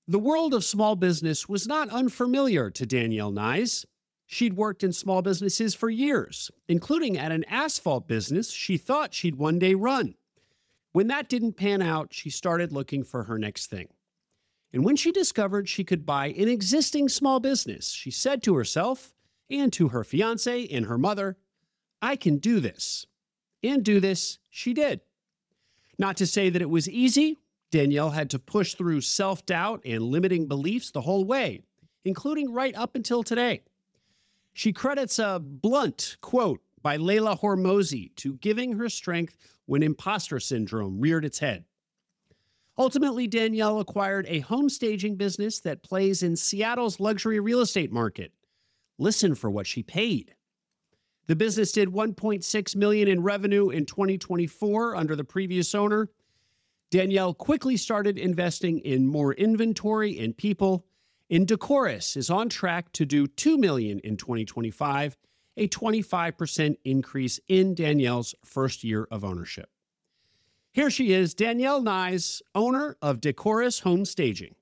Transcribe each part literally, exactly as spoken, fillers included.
The world of small business was not unfamiliar to Danielle Nyes. She'd worked in small businesses for years, including at an asphalt business she thought she'd one day run. When that didn't pan out, she started looking for her next thing. And when she discovered she could buy an existing small business, she said to herself and to her fiance and her mother, "I can do this." And do this she did. Not to say that it was easy. Danielle had to push through self-doubt and limiting beliefs the whole way, including right up until today. She credits a blunt quote by Leila Hormozi to giving her strength when imposter syndrome reared its head. Ultimately, Danielle acquired a home staging business that plays in Seattle's luxury real estate market. Listen for what she paid. The business did one point six million dollars in revenue in twenty twenty-four under the previous owner. Danielle quickly started investing in more inventory and people, and Decorus is on track to do two million dollars in twenty twenty-five, a twenty-five percent increase in Danielle's first year of ownership. Here she is, Danielle Nyes, owner of Decorus Home Staging.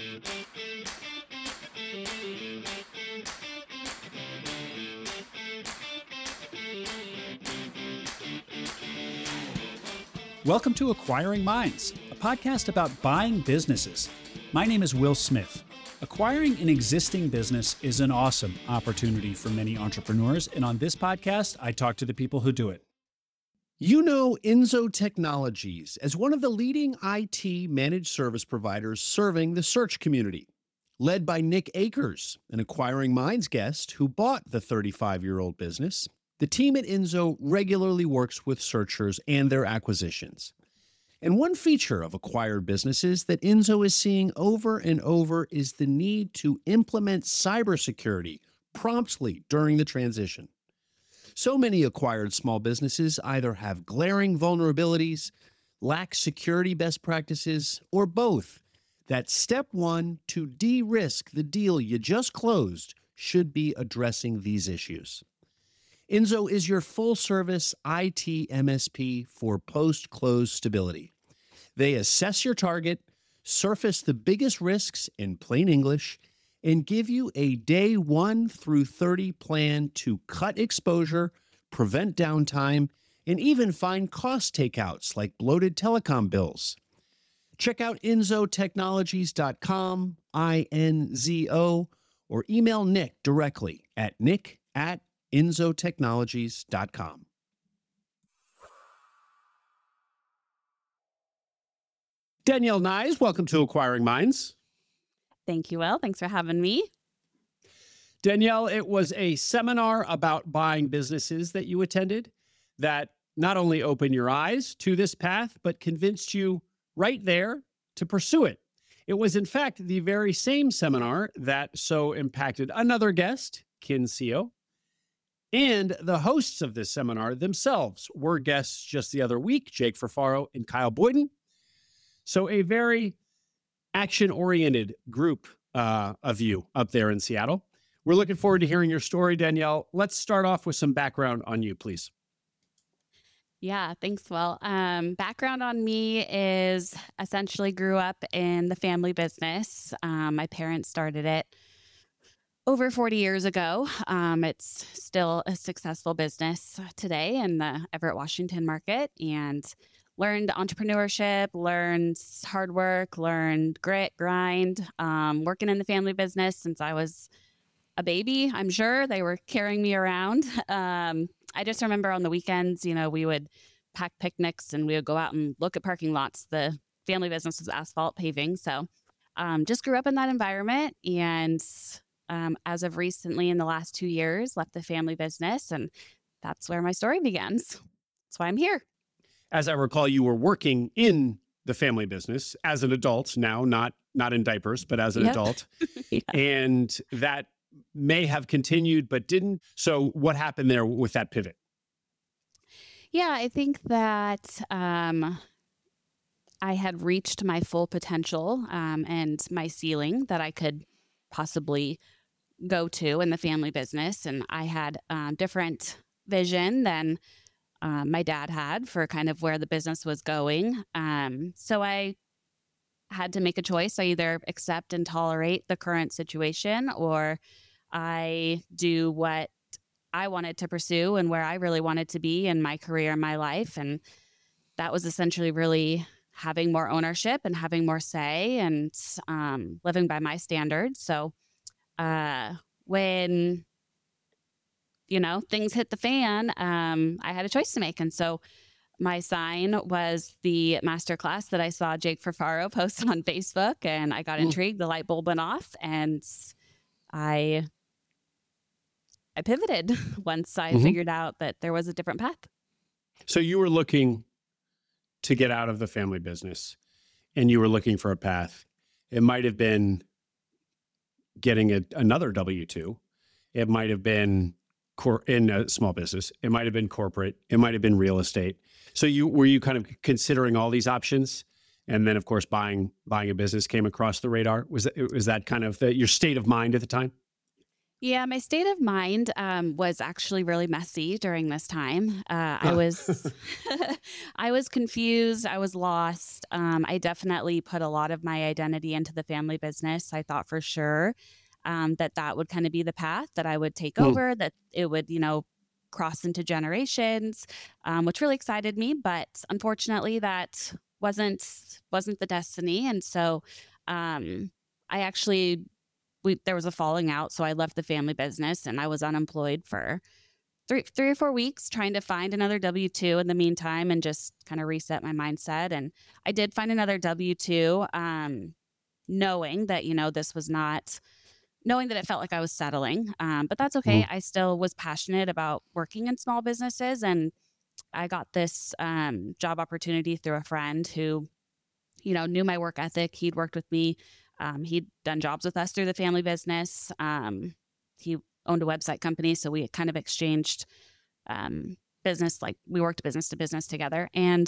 Welcome to Acquiring Minds, a podcast about buying businesses. My name is Will Smith. Acquiring an existing business is an awesome opportunity for many entrepreneurs, and on this podcast, I talk to the people who do it. You know Inzo Technologies as one of the leading I T managed service providers serving the search community. Led by Nick Akers, an Acquiring Minds guest who bought the thirty-five-year-old business, the team at Inzo regularly works with searchers and their acquisitions. And one feature of acquired businesses that Inzo is seeing over and over is the need to implement cybersecurity promptly during the transition. So many acquired small businesses either have glaring vulnerabilities, lack security best practices, or both. That step one to de-risk the deal you just closed should be addressing these issues. Inzo is your full-service I T M S P for post-close stability. They assess your target, surface the biggest risks in plain English, and give you a day one through thirty plan to cut exposure, prevent downtime, and even find cost takeouts like bloated telecom bills. Check out inzo technologies dot com, I N Z O, or email Nick directly at nick at inzo technologies dot com. Danielle Nyes, welcome to Acquiring Minds. Thank you, Will. Thanks for having me. Danielle, it was a seminar about buying businesses that you attended that not only opened your eyes to this path, but convinced you right there to pursue it. It was, in fact, the very same seminar that so impacted another guest, Kin Seo. And the hosts of this seminar themselves were guests just the other week, Jake Ferfaro and Kyle Boyden. So a very action-oriented group uh, of you up there in Seattle. We're looking forward to hearing your story, Danielle. Let's start off with some background on you, please. Yeah, thanks, Will. Um, background on me is essentially grew up in the family business. Um, my parents started it over forty years ago. Um, it's still a successful business today in the Everett, Washington market, and learned entrepreneurship, learned hard work, learned grit, grind, um, working in the family business since I was a baby. I'm sure they were carrying me around. Um, I just remember on the weekends, you know, we would pack picnics and we would go out and look at parking lots. The family business was asphalt paving. So um, just grew up in that environment. And um, as of recently, in the last two years, left the family business. And that's where my story begins. That's why I'm here. As I recall, you were working in the family business as an adult now, not not in diapers, but as an Yep. adult. Yeah. And that may have continued, but didn't. So what happened there with that pivot? Yeah, I think that um, I had reached my full potential um, and my ceiling that I could possibly go to in the family business. And I had a different vision than um, my dad had for kind of where the business was going. Um, so I had to make a choice. I either accept and tolerate the current situation, or I do what I wanted to pursue and where I really wanted to be in my career and my life. And that was essentially really having more ownership and having more say and um, living by my standards. So uh, when, you know, things hit the fan, um, I had a choice to make. And so my sign was the masterclass that I saw Jake Ferfaro post on Facebook, and I got intrigued. The light bulb went off, and I I pivoted once I mm-hmm. figured out that there was a different path. So you were looking to get out of the family business, and you were looking for a path. It might have been getting a, another W two. It might have been cor- in a small business. It might have been corporate. It might have been real estate. So you were you kind of considering all these options, and then of course buying buying a business came across the radar. Was that was that kind of the, your state of mind at the time? Yeah, my state of mind um, was actually really messy during this time. Uh, I was, I was confused. I was lost. Um, I definitely put a lot of my identity into the family business. I thought for sure um, that that would kind of be the path that I would take mm. over, that it would, you know, cross into generations, um, which really excited me. But unfortunately, that wasn't wasn't the destiny. And so um, I actually. We, there was a falling out, so I left the family business and I was unemployed for three, three or four weeks trying to find another W two in the meantime and just kind of reset my mindset. And I did find another W two, um, knowing that, you know, this was not, knowing that it felt like I was settling, um, but that's okay. Mm. I still was passionate about working in small businesses, and I got this um, job opportunity through a friend who, you know, knew my work ethic. He'd worked with me. Um, he'd done jobs with us through the family business. Um, he owned a website company, so we kind of exchanged um, business, like we worked business to business together. And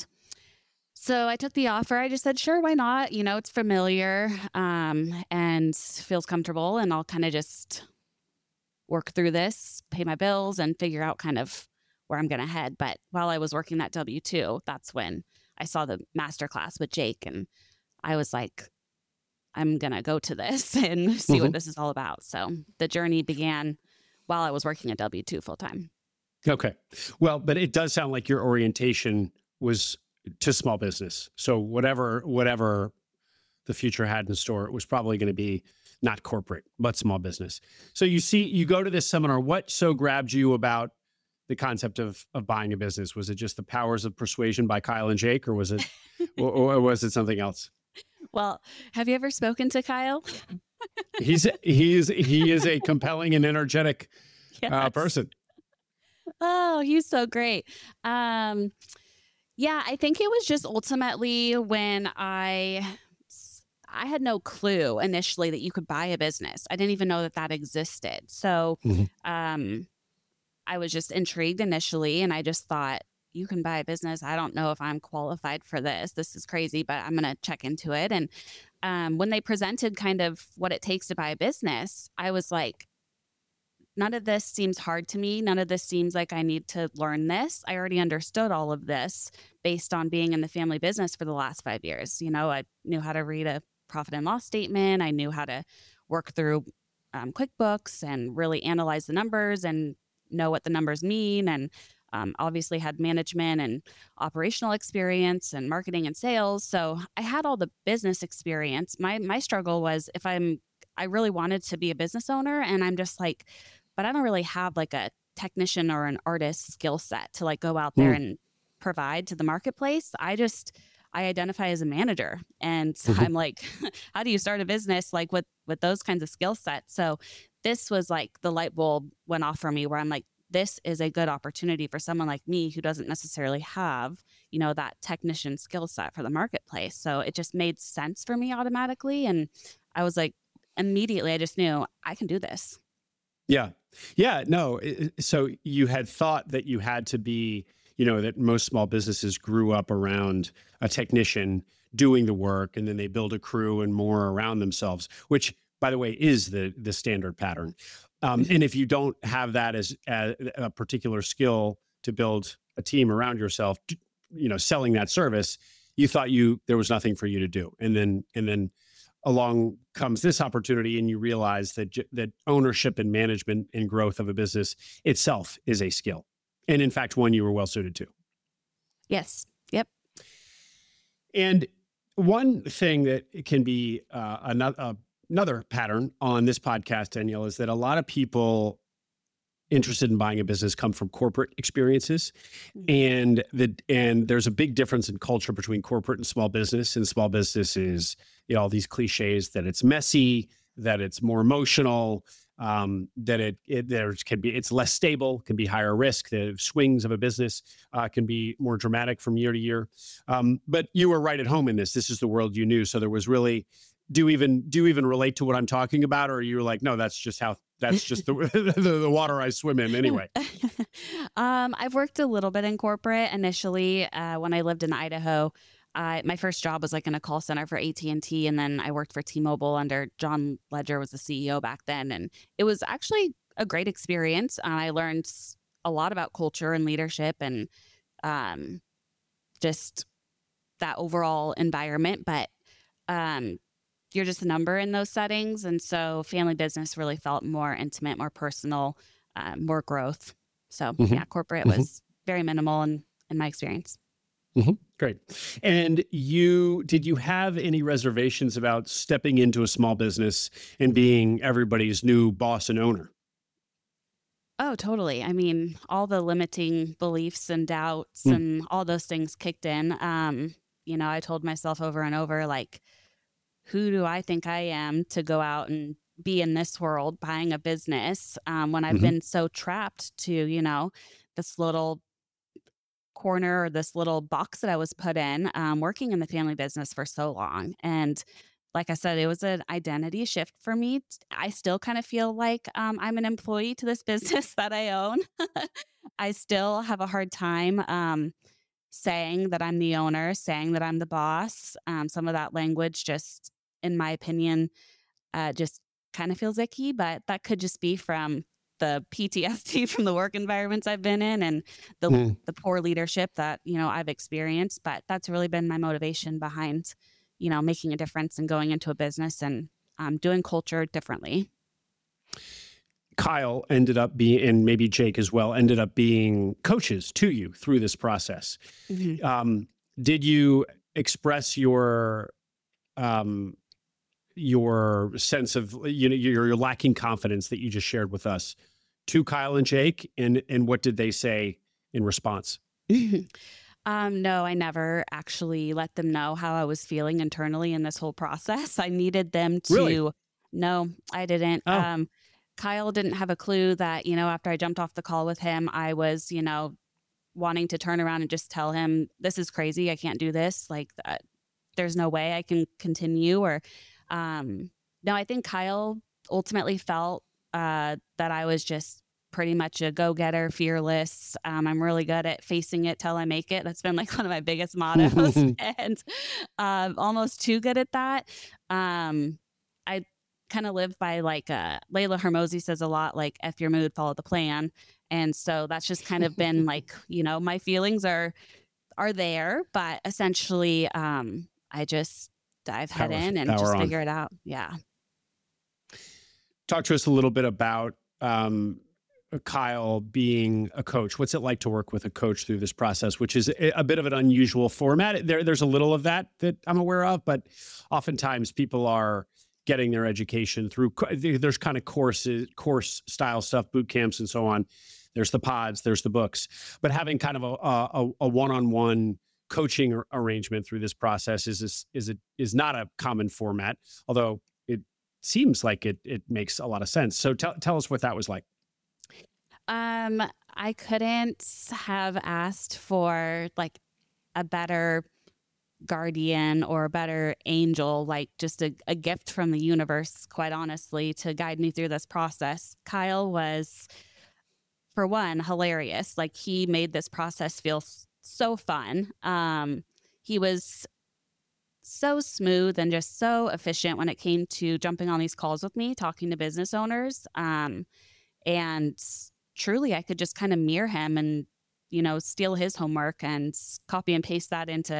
so I took the offer. I just said, sure, why not? You know, it's familiar um, and feels comfortable, and I'll kind of just work through this, pay my bills, and figure out kind of where I'm going to head. But while I was working that W two, that's when I saw the masterclass with Jake, and I was like, I'm going to go to this and see mm-hmm. what this is all about. So the journey began while I was working at W two full time. Okay. Well, but it does sound like your orientation was to small business. So whatever, whatever the future had in store, it was probably going to be not corporate, but small business. So you see, you go to this seminar. What so grabbed you about the concept of, of buying a business? Was it just the powers of persuasion by Kyle and Jake, or was it, or, or was it something else? Well, have you ever spoken to Kyle? he's he is he is a compelling and energetic yes. uh, person. Oh, he's so great. Um, yeah, I think it was just ultimately when I I had no clue initially that you could buy a business. I didn't even know that that existed. So mm-hmm. um, I was just intrigued initially, and I just thought, you can buy a business. I don't know if I'm qualified for this. This is crazy, but I'm going to check into it. And um, when they presented kind of what it takes to buy a business, I was like, none of this seems hard to me. None of this seems like I need to learn this. I already understood all of this based on being in the family business for the last five years. You know, I knew how to read a profit and loss statement. I knew how to work through um, QuickBooks and really analyze the numbers and know what the numbers mean. And Um, obviously had management and operational experience and marketing and sales. So I had all the business experience. My my struggle was if I'm, I really wanted to be a business owner, and I'm just like, but I don't really have like a technician or an artist skill set to like go out there mm. and provide to the marketplace. I just, I identify as a manager, and mm-hmm. I'm like, how do you start a business like with, with those kinds of skill sets? So this was like the light bulb went off for me, where I'm like, this is a good opportunity for someone like me who doesn't necessarily have, you know, that technician skill set for the marketplace. So it just made sense for me automatically. And I was like, immediately, I just knew I can do this. Yeah. Yeah. No. So you had thought that you had to be, you know, that most small businesses grew up around a technician doing the work, and then they build a crew and more around themselves, which, by the way, is the the standard pattern. Um, and if you don't have that as, as a particular skill to build a team around yourself, you know, selling that service, you thought you there was nothing for you to do, and then and then along comes this opportunity, and you realize that j- that ownership and management and growth of a business itself is a skill, and in fact, one you were well suited to. Yes. Yep. And one thing that can be uh, another uh, another pattern on this podcast, Danielle, is that a lot of people interested in buying a business come from corporate experiences, Mhm. and the and there's a big difference in culture between corporate and small business. And small business is, you know, all these cliches that it's messy, that it's more emotional, um, that it, it there can be it's less stable, can be higher risk. The swings of a business uh, can be more dramatic from year to year. Um, but you were right at home in this. This is the world you knew, so there was really. Do you even do you even relate to what I'm talking about, or are you like, no, that's just how that's just the the, the water I swim in anyway? um, I've worked a little bit in corporate initially. Uh, when I lived in Idaho, I, my first job was like in a call center for A T and T, and then I worked for T-Mobile under John Ledger was the C E O back then, and it was actually a great experience. Uh, I learned s- a lot about culture and leadership, and um, just that overall environment. But um, you're just a number in those settings. And so family business really felt more intimate, more personal, uh, more growth. So Mhm. yeah, corporate Mhm. was very minimal in, in my experience. hmm Great. And you, did you have any reservations about stepping into a small business and being everybody's new boss and owner? Oh, totally. I mean, all the limiting beliefs and doubts Mm. and all those things kicked in. Um, you know, I told myself over and over, like, who do I think I am to go out and be in this world buying a business um, when I've hmm been so trapped to, you know, this little corner or this little box that I was put in um, working in the family business for so long. And like I said, it was an identity shift for me. I still kind of feel like um, I'm an employee to this business that I own. I still have a hard time um, saying that I'm the owner, saying that I'm the boss. Um, some of that language just, in my opinion, uh, just kind of feels icky, but that could just be from the P T S D from the work environments I've been in and the Mm. the poor leadership that, you know, I've experienced. But that's really been my motivation behind, you know, making a difference and going into a business and um, doing culture differently. Kyle ended up being, and maybe Jake as well, ended up being coaches to you through this process. Mhm. Um, did you express your um, your sense of, you know, your, your lacking confidence that you just shared with us to Kyle and Jake, and and what did they say in response? Um, no, I never actually let them know how I was feeling internally in this whole process. I needed them Really? to, no, I didn't. Oh. Um, Kyle didn't have a clue that, you know, after I jumped off the call with him, I was, you know, wanting to turn around and just tell him, this is crazy. I can't do this. Like, uh, there's no way I can continue. Or, um, no, I think Kyle ultimately felt uh, that I was just pretty much a go-getter, fearless. Um, I'm really good at facing it till I make it. That's been like one of my biggest mottos, and um, almost too good at that. Um, I kind of live by like uh, Layla Hermosi says a lot, like "F your mood, follow the plan," and so that's just kind of been like, you know, my feelings are are there, but essentially, um, I just dive head Power, in and power just on. figure it out. Yeah. Talk to us a little bit about um, Kyle being a coach. What's it like to work with a coach through this process, which is a, a bit of an unusual format? There, there's a little of that that I'm aware of, but oftentimes people are getting their education through, co- there's kind of courses, course style stuff, boot camps and so on. There's the pods, there's the books, but having kind of a, a, a one-on-one coaching ar- arrangement through this process is, is, is, it, is not a common format, although it seems like it, it makes a lot of sense. So tell, tell us what that was like. Um, I couldn't have asked for like a better guardian or a better angel, like just a, a gift from the universe, quite honestly, to guide me through this process. Kyle was, for one, hilarious. Like he made this process feel s- so fun. Um, he was so smooth and just so efficient when it came to jumping on these calls with me, talking to business owners. Um, and truly, I could just kind of mirror him and, you know, steal his homework and s- copy and paste that into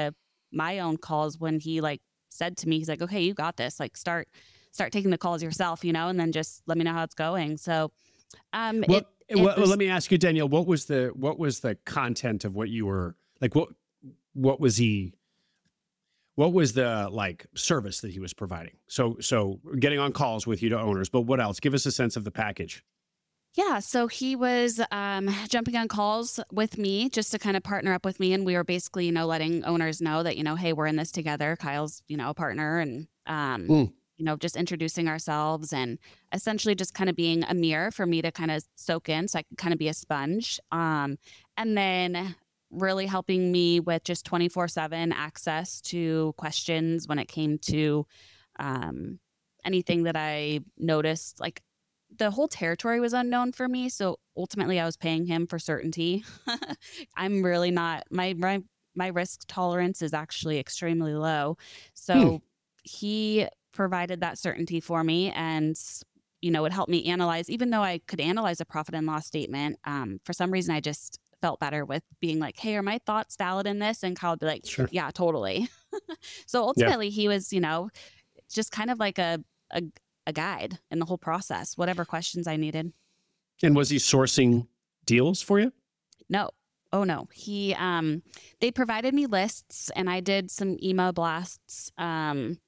my own calls when he like said to me, he's like, okay, you got this. Like start, start taking the calls yourself, you know, and then just let me know how it's going. So, um, Well, it, it well, was, let me ask you, Danielle, what was the, what was the content of what you were like, what, what was he, what was the like service that he was providing? So, so getting on calls with you to owners, but what else? Give us a sense of the package. yeah. So he was um, jumping on calls with me just to kind of partner up with me. And we were basically, you know, letting owners know that, you know, hey, we're in this together. Kyle's, you know, a partner and, um, Mm. you know, just introducing ourselves and essentially just kind of being a mirror for me to kind of soak in so I could kind of be a sponge. Um, and then really helping me with just twenty-four seven access to questions when it came to um, anything that I noticed. Like the whole territory was unknown for me. So ultimately I was paying him for certainty. I'm really not, my, my, my risk tolerance is actually extremely low. So Hmm. he provided that certainty for me and, you know, it helped me analyze, even though I could analyze a profit and loss statement. Um, for some reason, I just felt better with being like, hey, are my thoughts valid in this? And Kyle would be like, Sure. yeah, totally. So ultimately he was, you know, just kind of like a, a, a guide in the whole process, whatever questions I needed. And was he sourcing deals for you? No. Oh no. He, um, they provided me lists and I did some email blasts. Um,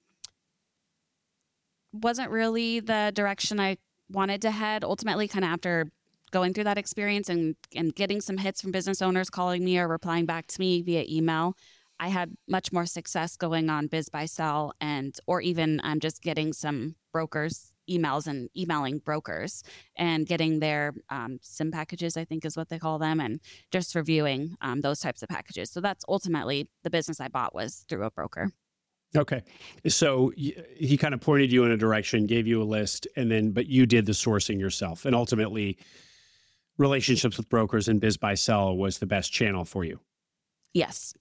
wasn't really the direction I wanted to head. Ultimately, kind of after going through that experience and, and getting some hits from business owners calling me or replying back to me via email, I had much more success going on Biz Buy Sell and, or even um, just getting some brokers emails and emailing brokers and getting their um, SIM packages, I think is what they call them, and just reviewing um, those types of packages. So that's ultimately the business I bought was through a broker. Okay. So y- he kind of pointed you in a direction, gave you a list, and then, but you did the sourcing yourself. And ultimately, relationships with brokers and Biz Buy Sell was the best channel for you. Yes.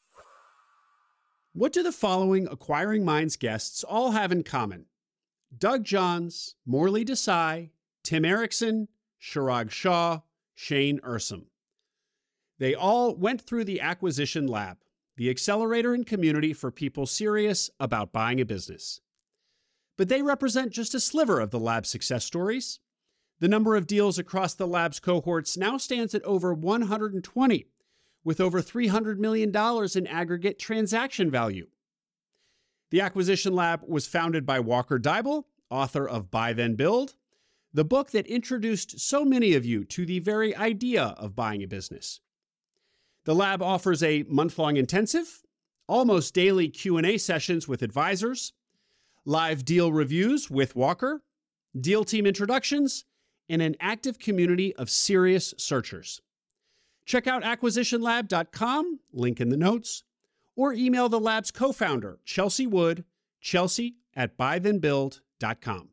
What do the following Acquiring Minds guests all have in common? Doug Johns, Morley Desai, Tim Erickson, Chirag Shah, Shane Ursum. They all went through the Acquisition Lab, the accelerator and community for people serious about buying a business. But they represent just a sliver of the lab success stories. The number of deals across the lab's cohorts now stands at over one hundred twenty, with over three hundred million dollars in aggregate transaction value. The Acquisition Lab was founded by Walker Deibel, author of Buy Then Build, the book that introduced so many of you to the very idea of buying a business. The lab offers a month-long intensive, almost daily Q and A sessions with advisors, live deal reviews with Walker, deal team introductions, and an active community of serious searchers. Check out acquisition lab dot com, link in the notes, or email the lab's co-founder, Chelsea Wood, chelsea at buy then build dot com.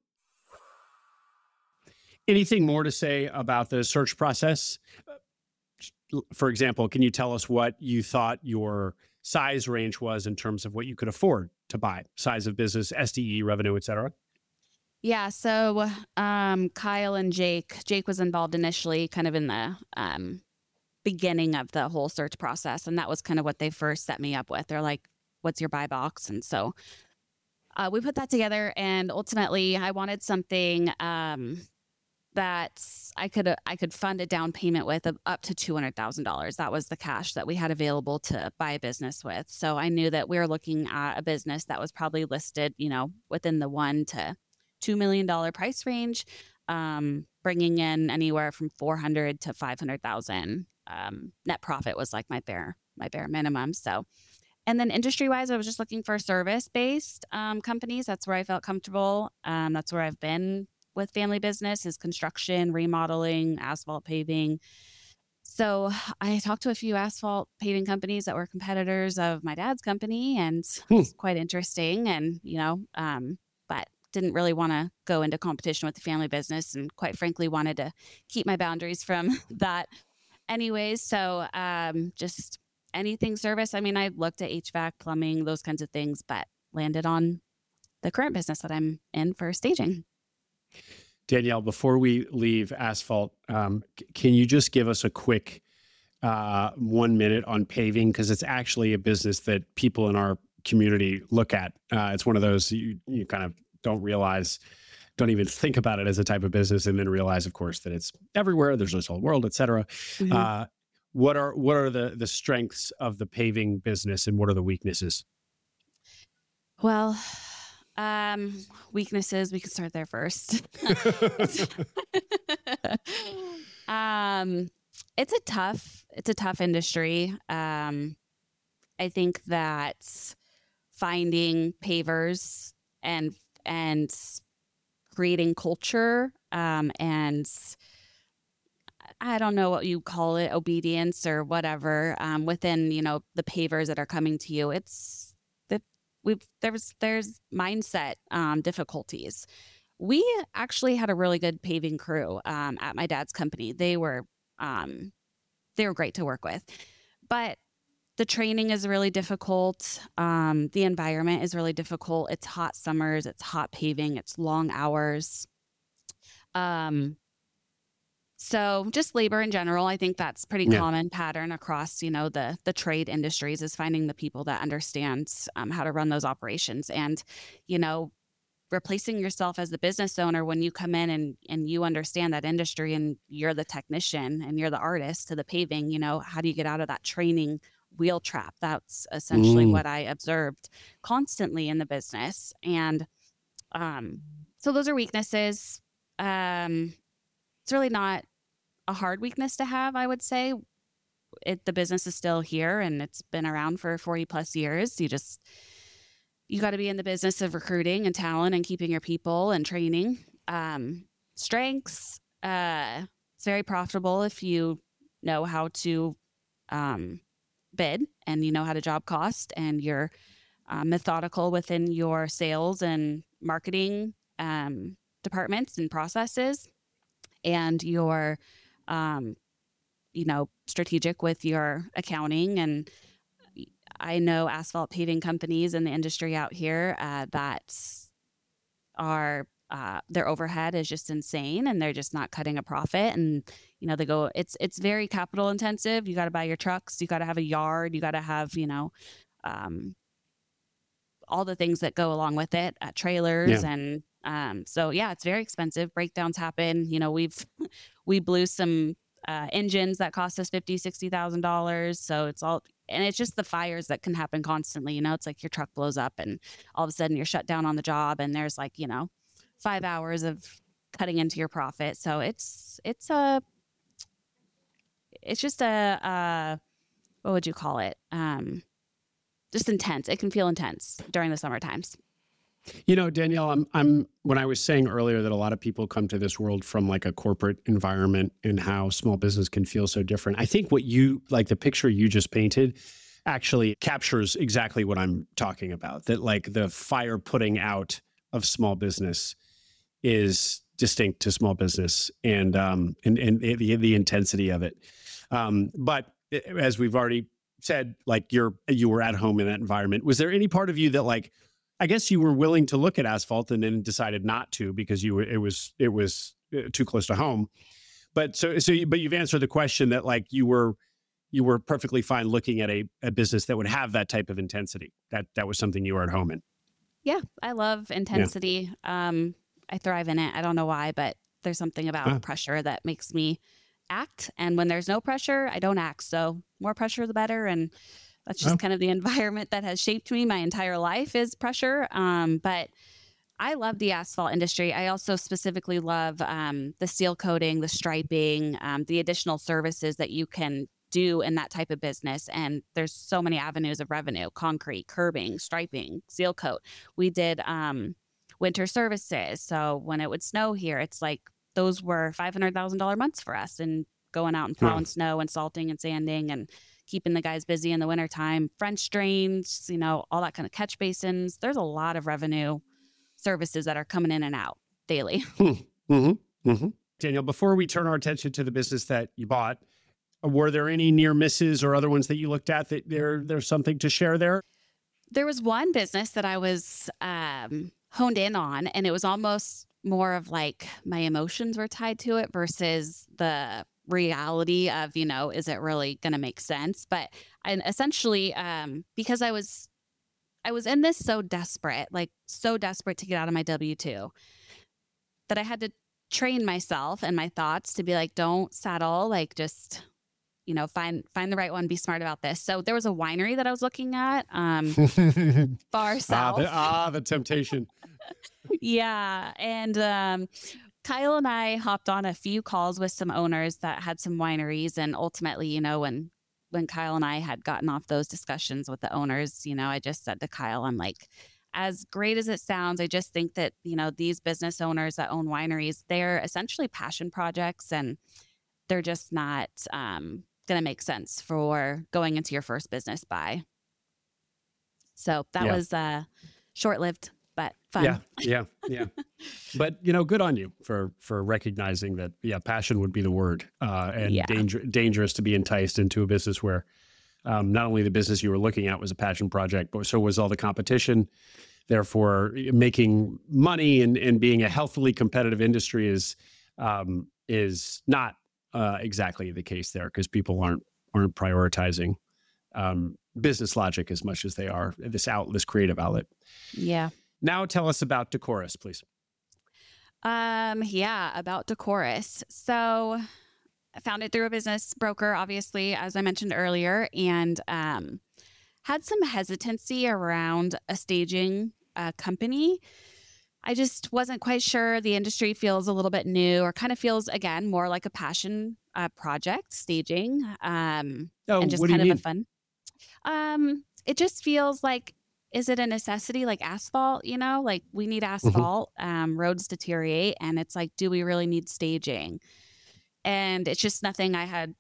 Anything more to say about the search process? For example, can you tell us what you thought your size range was in terms of what you could afford to buy? Size of business, S D E, revenue, et cetera? Yeah. So um, Kyle and Jake, Jake was involved initially kind of in the um, beginning of the whole search process. And that was kind of what they first set me up with. They're like, what's your buy box? And so uh, we put that together and ultimately I wanted something um, that I could I could fund a down payment with of up to two hundred thousand dollars. That was the cash that we had available to buy a business with. So I knew that we were looking at a business that was probably listed, you know, within the one to two million dollars price range, um, bringing in anywhere from four hundred to five hundred thousand. Um, net profit was like my bare my bare minimum. So, and then industry wise, I was just looking for service based um, companies. That's where I felt comfortable. Um, that's where I've been with family business is construction, remodeling, asphalt paving. So I talked to a few asphalt paving companies that were competitors of my dad's company, and Hmm. it's quite interesting. And you know, um, but didn't really want to go into competition with the family business, and quite frankly, wanted to keep my boundaries from that. Anyways, so um, just anything service. I mean, I looked at H V A C, plumbing, those kinds of things, but landed on the current business that I'm in for staging. Danielle, before we leave asphalt, um, c- can you just give us a quick uh, one minute on paving because it's actually a business that people in our community look at. Uh, it's one of those you, you kind of don't realize, don't even think about it as a type of business, and then realize, of course, that it's everywhere. There's this whole world, et cetera. Mhm. Uh, what are what are the the strengths of the paving business, and what are the weaknesses? Well, um, weaknesses, we can start there first. um, it's a tough, it's a tough industry. Um, I think that finding pavers and and creating culture um, and I don't know what you call it, obedience or whatever um, within you know the pavers that are coming to you. It's that we've there's there's mindset um, difficulties. We actually had a really good paving crew um, at my dad's company. They were um, they were great to work with, but the training is really difficult. Um, the environment is really difficult. It's hot summers. It's hot paving. It's long hours. Um, so just labor in general, I think that's pretty Yeah. common pattern across, you know, the the trade industries is finding the people that understand um, how to run those operations and, you know, replacing yourself as the business owner when you come in and and you understand that industry and you're the technician and you're the artist to the paving, you know, how do you get out of that training wheel trap? That's essentially Mm. what I observed constantly in the business. And um, so those are weaknesses. Um, it's really not a hard weakness to have, I would say. It, the business is still here and it's been around for forty plus years. You just, you got to be in the business of recruiting and talent and keeping your people and training. Um, strengths, uh, it's very profitable if you know how to um, bid and you know how to job cost and you're uh, methodical within your sales and marketing um, departments and processes, and you're, um, you know, strategic with your accounting. And I know asphalt paving companies in the industry out here uh, that are uh, their overhead is just insane and they're just not cutting a profit. And, you know, they go, it's, it's very capital intensive. You got to buy your trucks. You got to have a yard. You got to have, you know, um, all the things that go along with it, uh, trailers. Yeah. And um, so, yeah, it's very expensive. Breakdowns happen. You know, we've, we blew some uh, engines that cost us fifty thousand dollars, sixty thousand dollars. So it's all, and it's just the fires that can happen constantly. You know, it's like your truck blows up and all of a sudden you're shut down on the job and there's like, you know, five hours of cutting into your profit. So it's, it's a, it's just a, uh, what would you call it? Um, just intense. It can feel intense during the summer times. You know, Danielle, I'm, I'm, when I was saying earlier that a lot of people come to this world from like a corporate environment and how small business can feel so different. I think what you, like the picture you just painted actually captures exactly what I'm talking about, that like the fire putting out of small business is distinct to small business and, um, and, and the, the intensity of it. Um, but as we've already said, like you're, you were at home in that environment. Was there any part of you that like, I guess you were willing to look at asphalt and then decided not to because you were, it was, it was too close to home. But so, so, you, but you've answered the question that like you were, you were perfectly fine looking at a, a business that would have that type of intensity. That, that was something you were at home in. Yeah. I love intensity. Yeah. Um, I thrive in it. I don't know why, but there's something about Huh. pressure that makes me act. And when there's no pressure, I don't act. So more pressure, the better. And that's just Oh. kind of the environment that has shaped me my entire life is pressure. Um, but I love the asphalt industry. I also specifically love um, the seal coating, the striping, um, the additional services that you can do in that type of business. And there's so many avenues of revenue: concrete, curbing, striping, seal coat. We did um, winter services. So when it would snow here, it's like those were five hundred thousand dollars months for us, and going out and plowing Wow. snow and salting and sanding and keeping the guys busy in the wintertime. French drains, you know, all that kind of catch basins. There's a lot of revenue services that are coming in and out daily. Mm-hmm. Mm-hmm. Danielle, before we turn our attention to the business that you bought, were there any near misses or other ones that you looked at that there there's something to share there? There was one business that I was um, honed in on, and it was almost more of like my emotions were tied to it versus the reality of, you know, is it really going to make sense? But and essentially, um, because I was, I was in this so desperate, like so desperate to get out of my W two that I had to train myself and my thoughts to be like, don't settle, like just, you know, find, find the right one, be smart about this. So there was a winery that I was looking at, um, far south. Ah, the, ah, the temptation. Yeah. And, um, Kyle and I hopped on a few calls with some owners that had some wineries. And ultimately, you know, when, when Kyle and I had gotten off those discussions with the owners, you know, I just said to Kyle, I'm like, as great as it sounds, I just think that, you know, these business owners that own wineries, they're essentially passion projects and they're just not um, going to make sense for going into your first business buy. So that Yeah. was uh, short-lived, but fun. Yeah, yeah, yeah. But, you know, good on you for for recognizing that, yeah, passion would be the word, uh, and Yeah. danger, dangerous to be enticed into a business where um, not only the business you were looking at was a passion project, but so was all the competition. Therefore, making money and, and being a healthily competitive industry is um, is not uh, exactly the case there, because people aren't aren't prioritizing um, business logic as much as they are this out this creative outlet. Yeah. Now tell us about Decorus, please. Um, yeah, about Decorus. So I found it through a business broker, obviously, as I mentioned earlier, and um, had some hesitancy around a staging uh, company. I just wasn't quite sure. The industry feels a little bit new, or kind of feels, again, more like a passion uh, project, staging, um, Oh, and just what do you kind of mean? a fun. Um, it just feels like, is it a necessity like asphalt? You know, like we need asphalt, um, roads deteriorate, and it's like, do we really need staging? And it's just nothing I had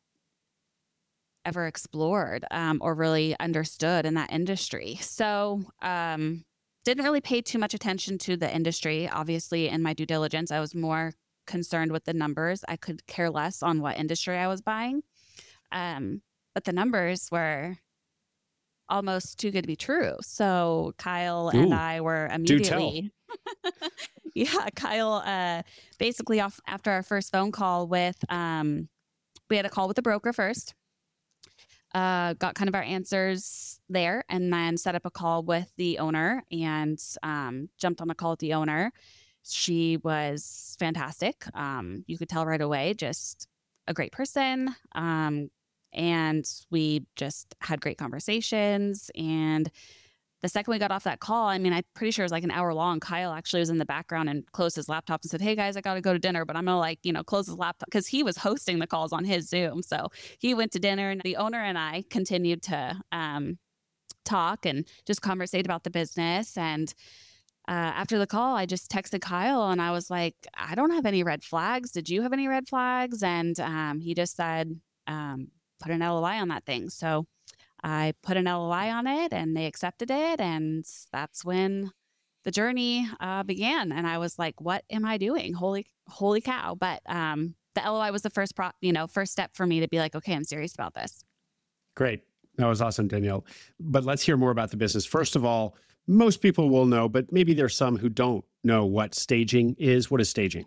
ever explored um, or really understood in that industry. So um, didn't really pay too much attention to the industry. Obviously, in my due diligence, I was more concerned with the numbers. I could care less on what industry I was buying. Um, but the numbers were almost too good to be true. So Kyle and Ooh, I were do tell. immediately, yeah, Kyle, uh, basically off after our first phone call with, um, we had a call with the broker first, uh, got kind of our answers there, and then set up a call with the owner and um, jumped on a call with the owner. She was fantastic. Um, you could tell right away, just a great person. Um, and we just had great conversations. And the second we got off that call, I mean, I'm pretty sure it was like an hour long. Kyle actually was in the background and closed his laptop and said, hey guys, I got to go to dinner, but I'm going to like, you know, close his laptop, because he was hosting the calls on his Zoom. So he went to dinner, and the owner and I continued to um, talk and just conversate about the business. And uh, after the call, I just texted Kyle and I was like, I don't have any red flags. Did you have any red flags? And um, he just said, um, put an L O I on that thing. So I put an L O I on it and they accepted it. And that's when the journey uh, began. And I was like, what am I doing? Holy, holy cow. But um, the L O I was the first, pro- you know, first step for me to be like, okay, I'm serious about this. Great. That was awesome, Danielle. But let's hear more about the business. First of all, most people will know, but maybe there's some who don't know what staging is. What is staging?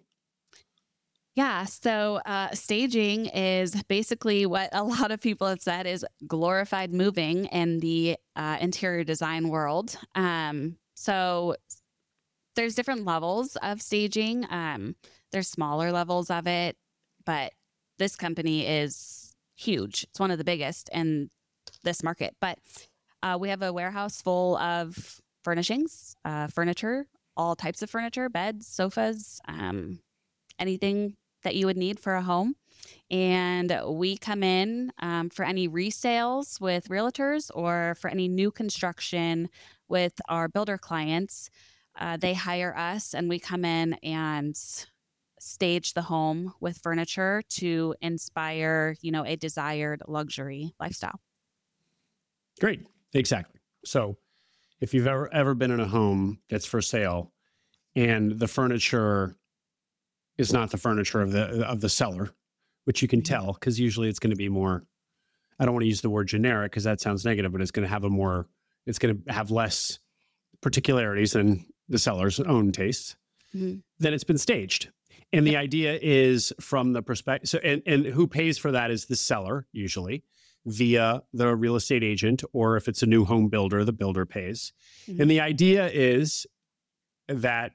Yeah. So uh, staging is basically what a lot of people have said is glorified moving in the uh, interior design world. Um, so there's different levels of staging. Um, there's smaller levels of it, but this company is huge. It's one of the biggest in this market. But uh, we have a warehouse full of furnishings, uh, furniture, all types of furniture, beds, sofas, um, anything that you would need for a home. And we come in um, for any resales with realtors or for any new construction with our builder clients. Uh, they hire us and we come in and stage the home with furniture to inspire, you know, a desired luxury lifestyle. Great. Exactly. So if you've ever, ever been in a home that's for sale and the furniture is not the furniture of the of the seller, which you can tell because usually it's going to be more, I don't want to use the word generic because that sounds negative, but it's going to have a more, it's going to have less particularities than the seller's own tastes, Mm-hmm. then it's been staged. And the idea is from the perspective, so, and, and who pays for that is the seller, usually via the real estate agent, or if it's a new home builder, the builder pays. Mhm. And the idea is that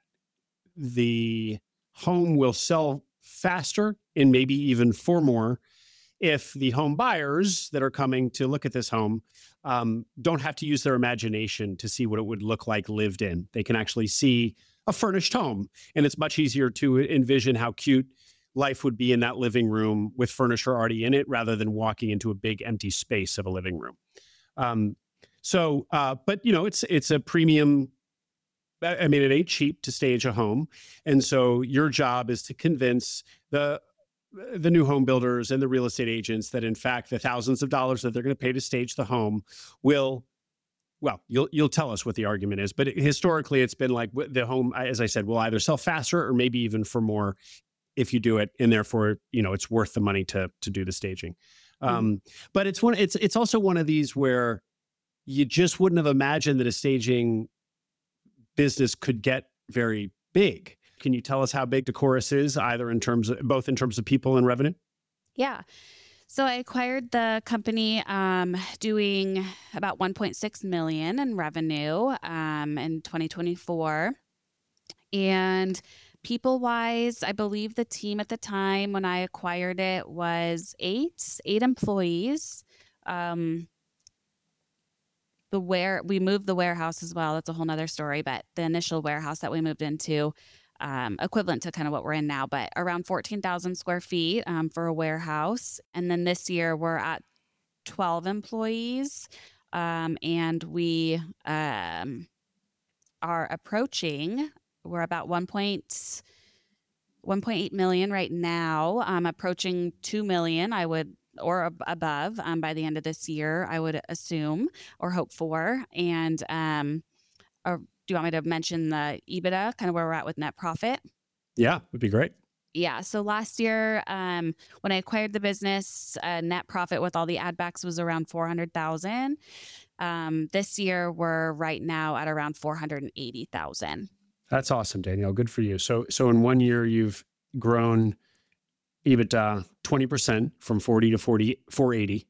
the home will sell faster and maybe even for more if the home buyers that are coming to look at this home um, don't have to use their imagination to see what it would look like lived in. They can actually see a furnished home, and it's much easier to envision how cute life would be in that living room with furniture already in it, rather than walking into a big empty space of a living room. Um, so, uh, but you know, it's it's a premium. I mean, it ain't cheap to stage a home, and so your job is to convince the the new home builders and the real estate agents that, in fact, the thousands of dollars that they're going to pay to stage the home will. Well, you'll you'll tell us what the argument is, but historically, it's been like the home, as I said, will either sell faster or maybe even for more if you do it, and therefore, you know, it's worth the money to to do the staging. Mhm. Um, but it's one. It's it's also one of these where you just wouldn't have imagined that a staging business could get very big. Can you tell us how big Decorus is, either in terms of both in terms of people and revenue? Yeah. So I acquired the company um, doing about one point six million in revenue um, in twenty twenty-four. And people wise, I believe the team at the time when I acquired it was eight, eight employees. Um, the where we moved the warehouse as well. That's a whole nother story, but the initial warehouse that we moved into, um, equivalent to kind of what we're in now, but around fourteen thousand square feet um, for a warehouse. And then this year we're at twelve employees. Um, and we um, are approaching, we're about one point eight million right now. I'm approaching two million, I would, or ab- above um, by the end of this year, I would assume or hope for. And um, or do you want me to mention the EBITDA, kind of where we're at with net profit? Yeah, would be great. Yeah. So last year, um, when I acquired the business, uh, net profit with all the ad backs was around four hundred thousand. Um, this year, we're right now at around four hundred eighty thousand. That's awesome, Danielle. Good for you. So, so in one year, you've grown EBITDA twenty percent from forty to forty, four eighty,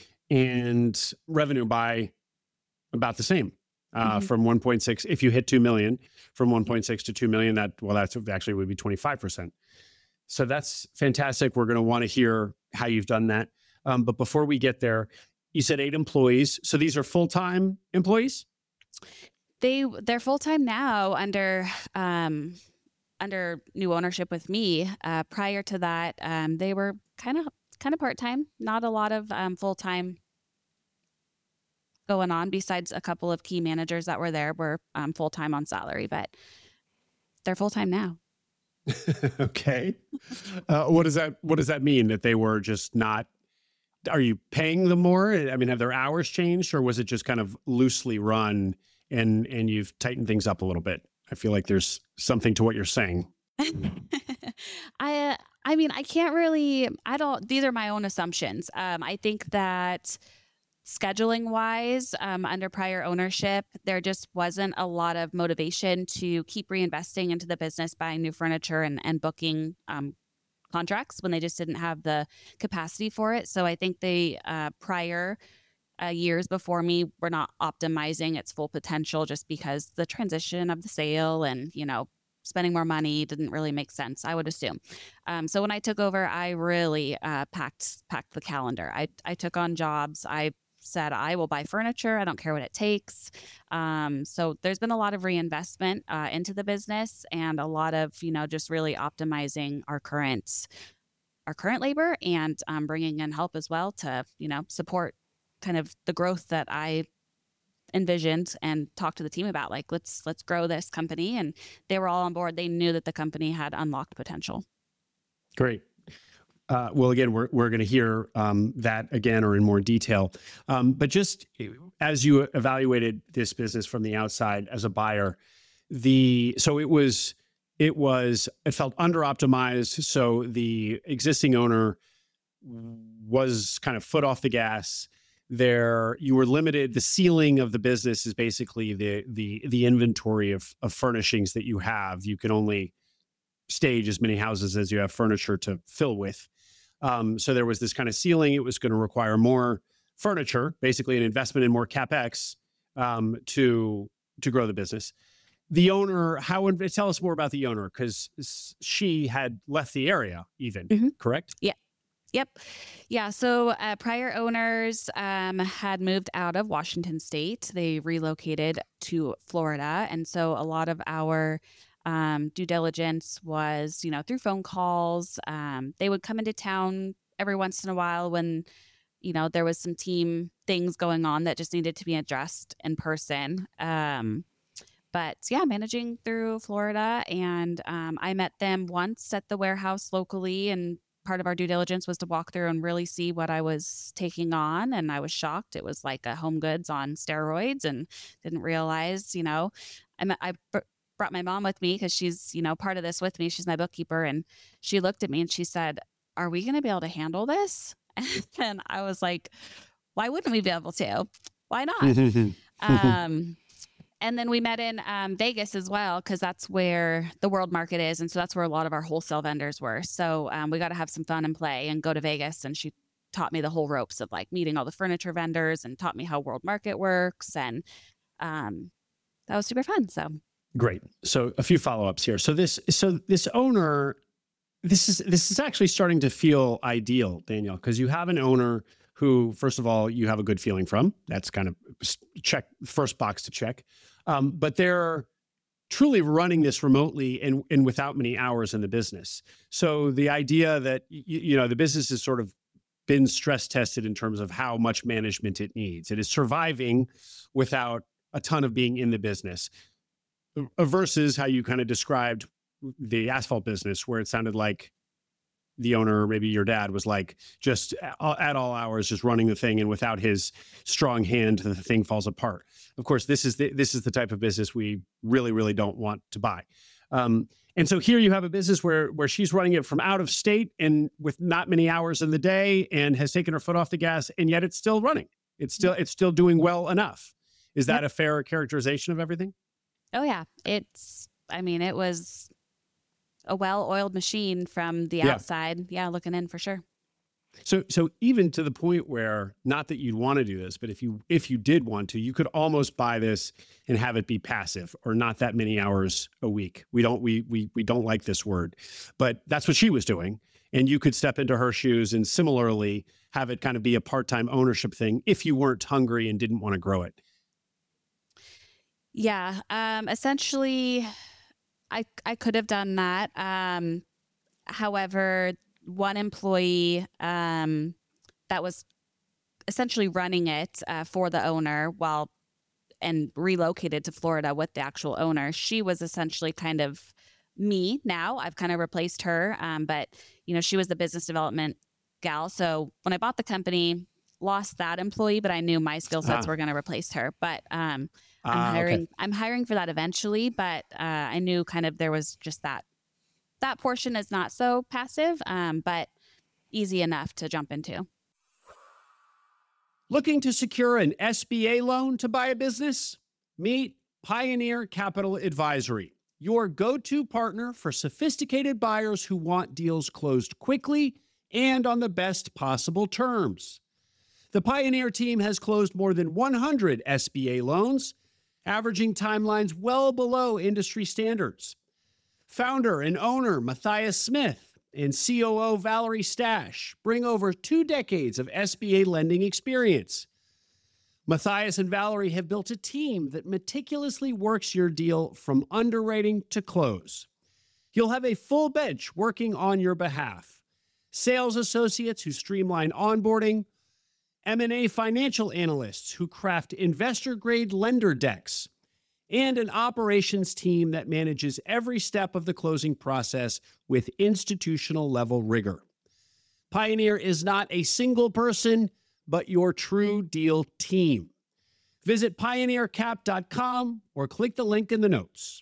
and revenue by about the same. Uh, Mhm. from one point six, if you hit two million, from one point six to two million, that, well, that's actually would be twenty-five percent. So that's fantastic. We're going to want to hear how you've done that. Um, but before we get there, you said eight employees. So these are full-time employees? They they're full time now under um, under new ownership with me. Uh, prior to that, um, they were kind of kind of part time. Not a lot of um, full time going on. Besides a couple of key managers that were there were um, full time on salary, but they're full time now. Okay. Uh, what does that what does that mean? That they were just not, are you paying them more? I mean, have their hours changed, or was it just kind of loosely run and and you've tightened things up a little bit? I feel like there's something to what you're saying. I I mean, I can't really, I don't, these are my own assumptions. Um, I think that scheduling wise, um, under prior ownership, there just wasn't a lot of motivation to keep reinvesting into the business, buying new furniture and, and booking um, contracts when they just didn't have the capacity for it. So I think the uh, prior uh, years before me were not optimizing its full potential, just because the transition of the sale and, you know, spending more money didn't really make sense, I would assume. Um, so when I took over, I really uh, packed packed the calendar. I I took on jobs. I said I will buy furniture. I don't care what it takes. Um, so there's been a lot of reinvestment uh, into the business, and a lot of, you know, just really optimizing our current our current labor, and um, bringing in help as well to, you know, support kind of the growth that I envisioned and talked to the team about. Like, let's let's grow this company, and they were all on board. They knew that the company had unlocked potential. Great. Uh, well, again, we're we're going to hear um, that again or in more detail. Um, but just as you evaluated this business from the outside as a buyer, the so it was it was it felt under optimized. So the existing owner was kind of foot off the gas. There, you were limited. The ceiling of the business is basically the the the inventory of of furnishings that you have. You can only stage as many houses as you have furniture to fill with. Um, so there was this kind of ceiling. It was going to require more furniture, basically an investment in more CapEx um, to to grow the business. The owner, how tell us more about the owner, because she had left the area even, mm-hmm. correct? Yeah. Yep. Yeah. So uh, prior owners um, had moved out of Washington State. They relocated to Florida. And so a lot of our um, due diligence was, you know, through phone calls. Um, they would come into town every once in a while when, you know, there was some team things going on that just needed to be addressed in person. Um, but yeah, managing through Florida. And um, I met them once at the warehouse locally, and part of our due diligence was to walk through and really see what I was taking on. And I was shocked. It was like a Home Goods on steroids, and didn't realize, you know, I, I br- brought my mom with me because she's, you know, part of this with me. She's my bookkeeper. And she looked at me and she said, "Are we going to be able to handle this?" And I was like, why wouldn't we be able to? Why not? um, and then we met in um, Vegas as well, because that's where the world market is. And so that's where a lot of our wholesale vendors were. So um, we got to have some fun and play and go to Vegas. And she taught me the whole ropes of like meeting all the furniture vendors and taught me how world market works. And um, that was super fun. So great. So a few follow-ups here. So this, so this owner, This is this is actually starting to feel ideal, Danielle, because you have an owner who, first of all, you have a good feeling from. That's kind of check first box to check. Um, but they're truly running this remotely and, and without many hours in the business. So the idea that, you, you know, the business has sort of been stress tested in terms of how much management it needs. It is surviving without a ton of being in the business versus how you kind of described the asphalt business, where it sounded like the owner, maybe your dad, was like just at all hours, just running the thing. And without his strong hand, the thing falls apart. Of course, this is the, this is the type of business we really, really don't want to buy. Um, and so here you have a business where, where she's running it from out of state and with not many hours in the day, and has taken her foot off the gas, and yet it's still running. It's still, it's still doing well enough. Is that yep. a fair characterization of everything? Oh yeah. It's, I mean, it was a well-oiled machine from the yeah. outside. Yeah, looking in for sure. So, so even to the point where, not that you'd want to do this, but if you if you did want to, you could almost buy this and have it be passive, or not that many hours a week. We don't we we we don't like this word, but that's what she was doing, and you could step into her shoes and similarly have it kind of be a part-time ownership thing if you weren't hungry and didn't want to grow it. Yeah, um, essentially. I, I could have done that. Um, however, one employee um, that was essentially running it uh, for the owner while and relocated to Florida with the actual owner, she was essentially kind of me now. I've kind of replaced her. Um, but, you know, she was the business development gal. So when I bought the company, lost that employee, but I knew my skill sets ah. were going to replace her. But um I'm uh, hiring, okay. I'm hiring for that eventually, but uh, I knew kind of there was just that, that portion is not so passive, um, but easy enough to jump into. Looking to secure an S B A loan to buy a business? Meet Pioneer Capital Advisory, your go-to partner for sophisticated buyers who want deals closed quickly and on the best possible terms. The Pioneer team has closed more than one hundred S B A loans, averaging timelines well below industry standards. Founder and owner Matthias Smith and C O O Valerie Stash bring over two decades of S B A lending experience. Matthias and Valerie have built a team that meticulously works your deal from underwriting to close. You'll have a full bench working on your behalf. Sales associates who streamline onboarding, M and A financial analysts who craft investor-grade lender decks, and an operations team that manages every step of the closing process with institutional-level rigor. Pioneer is not a single person, but your true deal team. Visit pioneer cap dot com or click the link in the notes.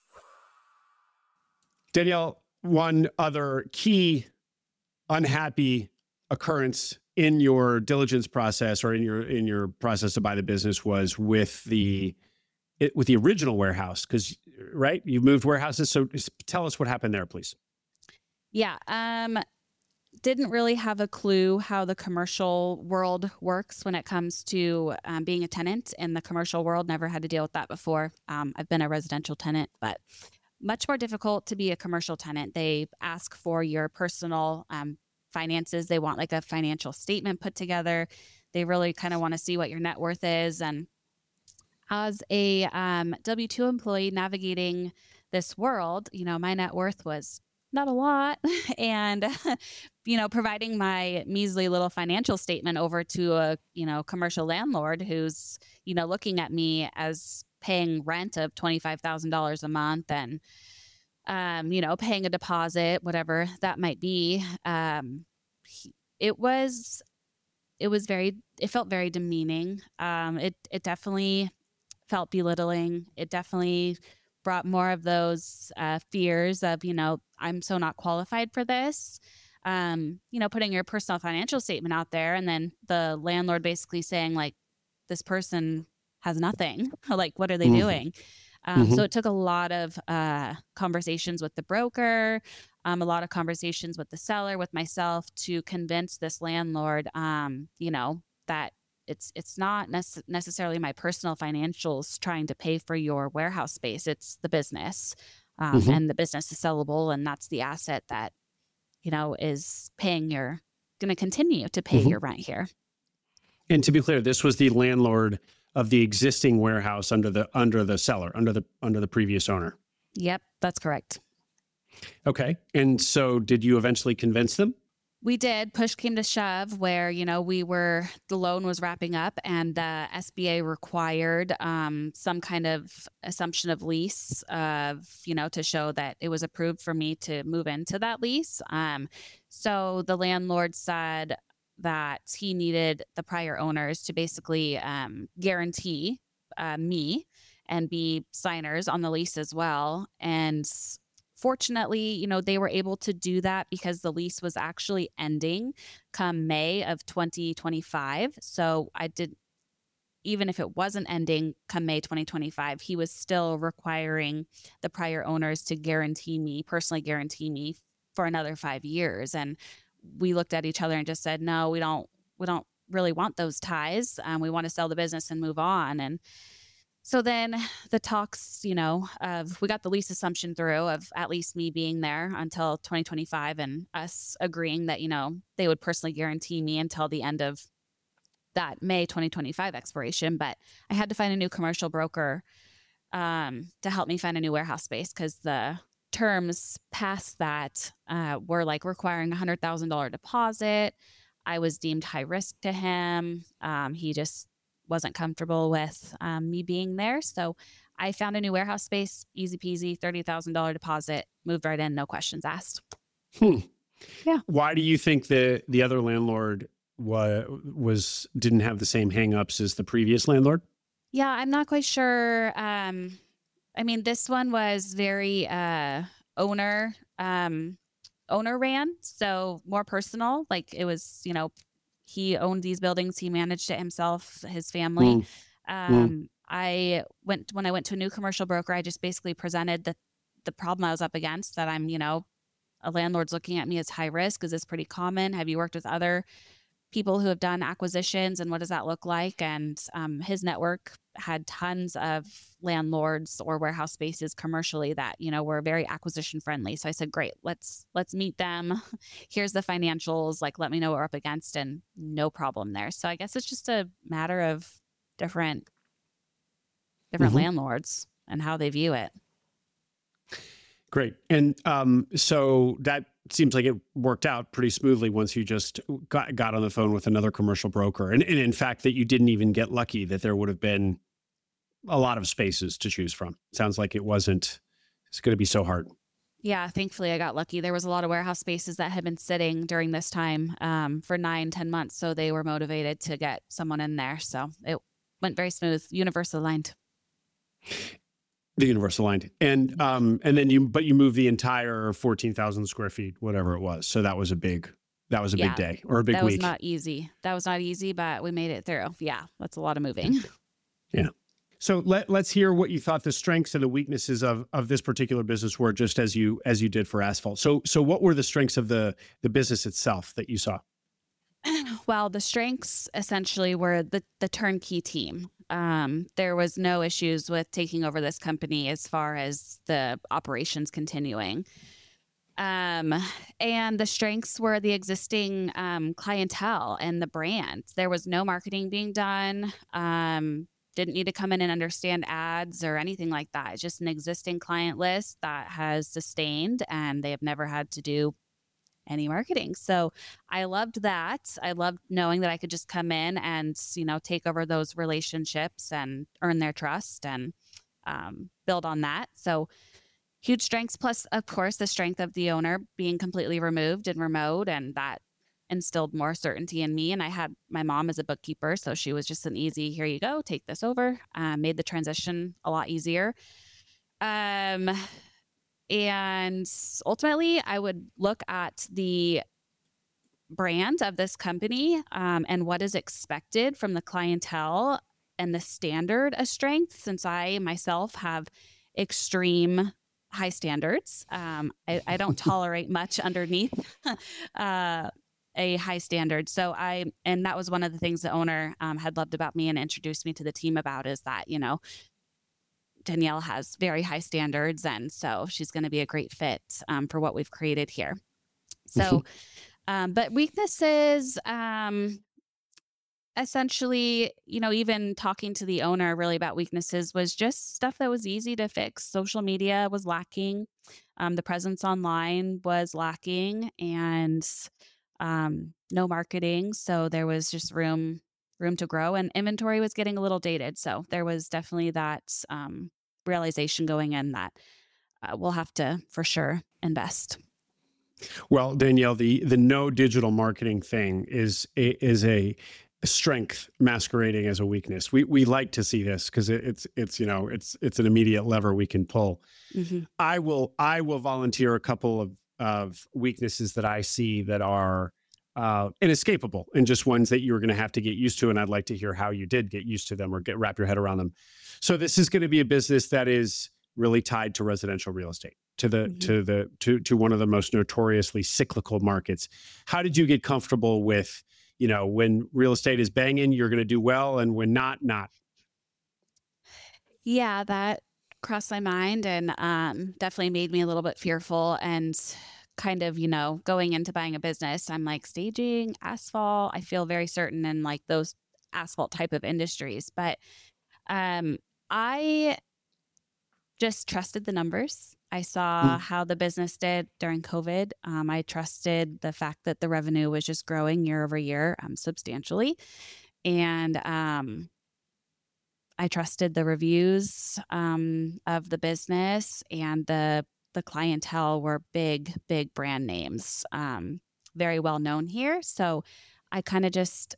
Danielle, one other key unhappy occurrence in your diligence process or in your in your process to buy the business was with the it, with the original warehouse? Because, right, you moved warehouses. So tell us what happened there, please. Yeah. Um, didn't really have a clue how the commercial world works when it comes to um, being a tenant in the commercial world. Never had to deal with that before. Um, I've been a residential tenant, but much more difficult to be a commercial tenant. They ask for your personal um, finances. They want like a financial statement put together. They really kind of want to see what your net worth is. And as a um, W two employee navigating this world, you know, my net worth was not a lot. And, you know, providing my measly little financial statement over to a, you know, commercial landlord who's, you know, looking at me as paying rent of twenty-five thousand dollars a month and, um, you know, paying a deposit, whatever that might be. Um, it was, it was very, it felt very demeaning. Um, it, it definitely felt belittling. It definitely brought more of those uh, fears of, you know, I'm so not qualified for this. Um, you know, putting your personal financial statement out there and then the landlord basically saying like, this person has nothing. Like, what are they mm-hmm. doing? Um, mm-hmm. So it took a lot of uh, conversations with the broker, um, a lot of conversations with the seller, with myself to convince this landlord, um, you know, that It's it's not nece- necessarily my personal financials trying to pay for your warehouse space. It's the business, um, mm-hmm. and the business is sellable, and that's the asset that, you know, is paying your going to continue to pay mm-hmm. your rent here. And to be clear, this was the landlord of the existing warehouse under the under the seller, under the under the previous owner. Yep, that's correct. Okay, and so did you eventually convince them? We did. Push came to shove where, you know, we were, the loan was wrapping up and the S B A required um, some kind of assumption of lease of, you know, to show that it was approved for me to move into that lease. Um, so the landlord said that he needed the prior owners to basically um, guarantee uh, me and be signers on the lease as well. And fortunately, you know, they were able to do that because the lease was actually ending come May of twenty twenty-five. So I did, even if it wasn't ending come May twenty twenty-five, he was still requiring the prior owners to guarantee me, personally guarantee me for another five years. And we looked at each other and just said, no, we don't, we don't really want those ties. Um, we want to sell the business and move on. And so then the talks, you know, of we got the lease assumption through of at least me being there until twenty twenty-five and us agreeing that, you know, they would personally guarantee me until the end of that May twenty twenty-five expiration. But I had to find a new commercial broker um, to help me find a new warehouse space because the terms past that uh, were like requiring a one hundred thousand dollars deposit. I was deemed high risk to him. Um, he just wasn't comfortable with um, me being there. So I found a new warehouse space, easy peasy, thirty thousand dollars deposit, moved right in, no questions asked. Hmm. Yeah. Why do you think the, the other landlord wa- was, didn't have the same hangups as the previous landlord? Yeah, I'm not quite sure. Um, I mean, this one was very uh, owner, um, owner ran. So more personal, like it was, you know, he owned these buildings. He managed it himself, his family. Mm. Um, mm. I went, when I went to a new commercial broker, I just basically presented the, the problem I was up against, that I'm, you know, a landlord's looking at me as high risk. Is this pretty common? Have you worked with other people who have done acquisitions and what does that look like? And um, his network had tons of landlords or warehouse spaces commercially that, you know, were very acquisition friendly. So I said, great, let's, let's meet them. Here's the financials, like, let me know what we're up against, and no problem there. So I guess it's just a matter of different, different mm-hmm. landlords and how they view it. Great. And um, so that seems like it worked out pretty smoothly once you just got, got on the phone with another commercial broker. And, and in fact, that you didn't even get lucky, that there would have been a lot of spaces to choose from. Sounds like it wasn't, it's going to be so hard. Yeah, thankfully I got lucky. There was a lot of warehouse spaces that had been sitting during this time um, for nine, ten months. So they were motivated to get someone in there. So it went very smooth, universe aligned. The universe aligned. And um, and then you, but you moved the entire fourteen thousand square feet, whatever it was. So that was a big, that was a yeah, big day or a big that week. That was not easy. That was not easy, but we made it through. Yeah, that's a lot of moving. Yeah. So let, let's hear what you thought the strengths and the weaknesses of, of this particular business were, just as you as you did for Asphalt. So so what were the strengths of the the business itself that you saw? Well, the strengths essentially were the the turnkey team. Um, there was no issues with taking over this company as far as the operations continuing. Um, and the strengths were the existing um, clientele and the brand. There was no marketing being done. Um, didn't need to come in and understand ads or anything like that. It's just an existing client list that has sustained, and they have never had to do any marketing. So I loved that. I loved knowing that I could just come in and, you know, take over those relationships and earn their trust and um, build on that. So huge strengths, plus, of course, the strength of the owner being completely removed and remote, and that instilled more certainty in me. And I had my mom as a bookkeeper, so she was just an easy, here you go, take this over. Uh, made the transition a lot easier. Um, and ultimately, I would look at the brand of this company um, and what is expected from the clientele and the standard of strength, since I myself have extreme high standards. Um, I, I don't tolerate much underneath uh, a high standard. So I, and that was one of the things the owner um, had loved about me and introduced me to the team about, is that, you know, Danielle has very high standards. And so she's going to be a great fit um, for what we've created here. So, um, but weaknesses, um, essentially, you know, even talking to the owner really about weaknesses was just stuff that was easy to fix. Social media was lacking. Um, the presence online was lacking, and um, no marketing. So there was just room, room to grow, and inventory was getting a little dated. So there was definitely that um, realization going in that uh, we'll have to for sure invest. Well, Danielle, the the no digital marketing thing is is a strength masquerading as a weakness. We we like to see this because it, it's it's you know it's it's an immediate lever we can pull. Mm-hmm. I will I will volunteer a couple of of weaknesses that I see that are uh, inescapable, and just ones that you're going to have to get used to. And I'd like to hear how you did get used to them or get wrap your head around them. So this is going to be a business that is really tied to residential real estate, to the mm-hmm. to the to to one of the most notoriously cyclical markets. How did you get comfortable with, you know, when real estate is banging, you're going to do well, and when not, not? Yeah, that crossed my mind, and um, definitely made me a little bit fearful. And kind of, you know, going into buying a business, I'm like, staging, asphalt, I feel very certain in like those asphalt type of industries. But um, I just trusted the numbers. I saw mm. how the business did during COVID. Um, I trusted the fact that the revenue was just growing year over year um, substantially. And um, I trusted the reviews um, of the business, and the the clientele were big, big brand names, um, very well known here. So I kind of just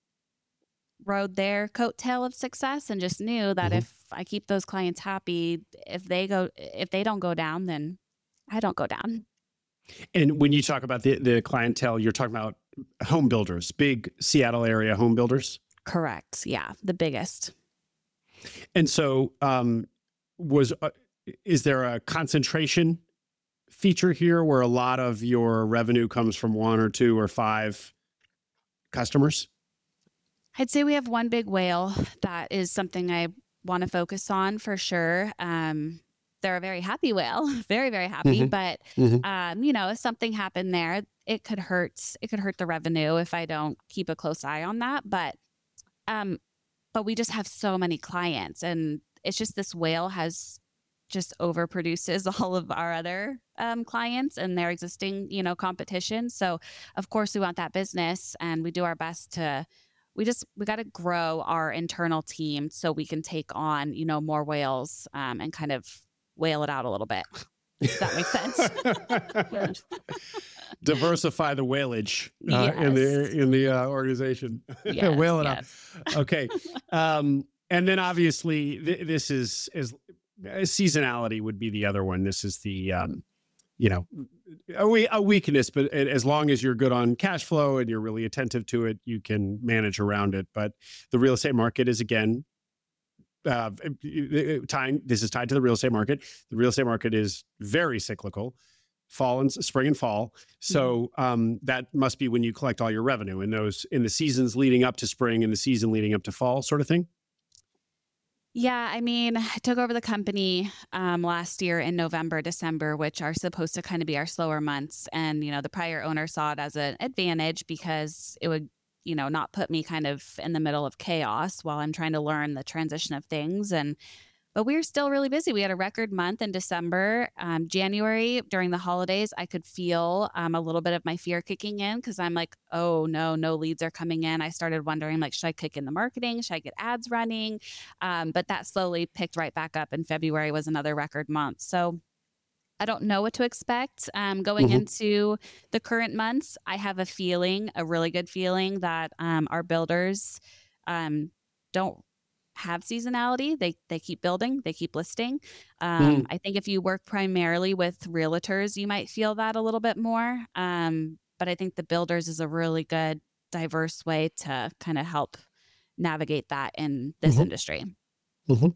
rode their coattail of success, and just knew that mm-hmm. if I keep those clients happy, if they go, if they don't go down, then I don't go down. And when you talk about the, the clientele, you're talking about home builders, big Seattle area home builders? Correct. Yeah. The biggest. And so um, was, uh, is there a concentration feature here where a lot of your revenue comes from one or two or five customers? I'd say we have one big whale that is something I want to focus on for sure. Um, they're a very happy whale, very, very happy. Mm-hmm. But, mm-hmm. um, you know, if something happened there, it could hurt, it could hurt the revenue if I don't keep a close eye on that. But, um, but we just have so many clients, and it's just this whale has just overproduces all of our other um, clients and their existing, you know, competition. So of course we want that business, and we do our best to, we just, we got to grow our internal team so we can take on, you know, more whales um, and kind of whale it out a little bit. Does that make sense? Diversify the whaleage uh, yes. in the in the uh, organization. Yes, whale it yes. out. Okay. Um, and then obviously th- this is is seasonality would be the other one. This is the um, you know, a, we- a weakness, but as long as you're good on cash flow and you're really attentive to it, you can manage around it. But the real estate market is, again, uh, tying, this is tied to the real estate market. The real estate market is very cyclical, fall and spring and fall. So um, that must be when you collect all your revenue in those, in the seasons leading up to spring and the season leading up to fall sort of thing. Yeah, I mean, I took over the company um, last year in November, December, which are supposed to kind of be our slower months. And, you know, the prior owner saw it as an advantage because it would, you know, not put me kind of in the middle of chaos while I'm trying to learn the transition of things. And But we were still really busy. We had a record month in December. Um, January, during the holidays, I could feel um, a little bit of my fear kicking in because I'm like, oh, no, no leads are coming in. I started wondering, like, should I kick in the marketing? Should I get ads running? Um, but that slowly picked right back up. And February was another record month. So I don't know what to expect um, going Mhm. into the current months. I have a feeling, a really good feeling that um, our builders um, don't have seasonality. They they keep building, they keep listing. Um, Mm. I think if you work primarily with realtors, you might feel that a little bit more. Um, but I think the builders is a really good, diverse way to kind of help navigate that in this Mhm. industry. Mhm.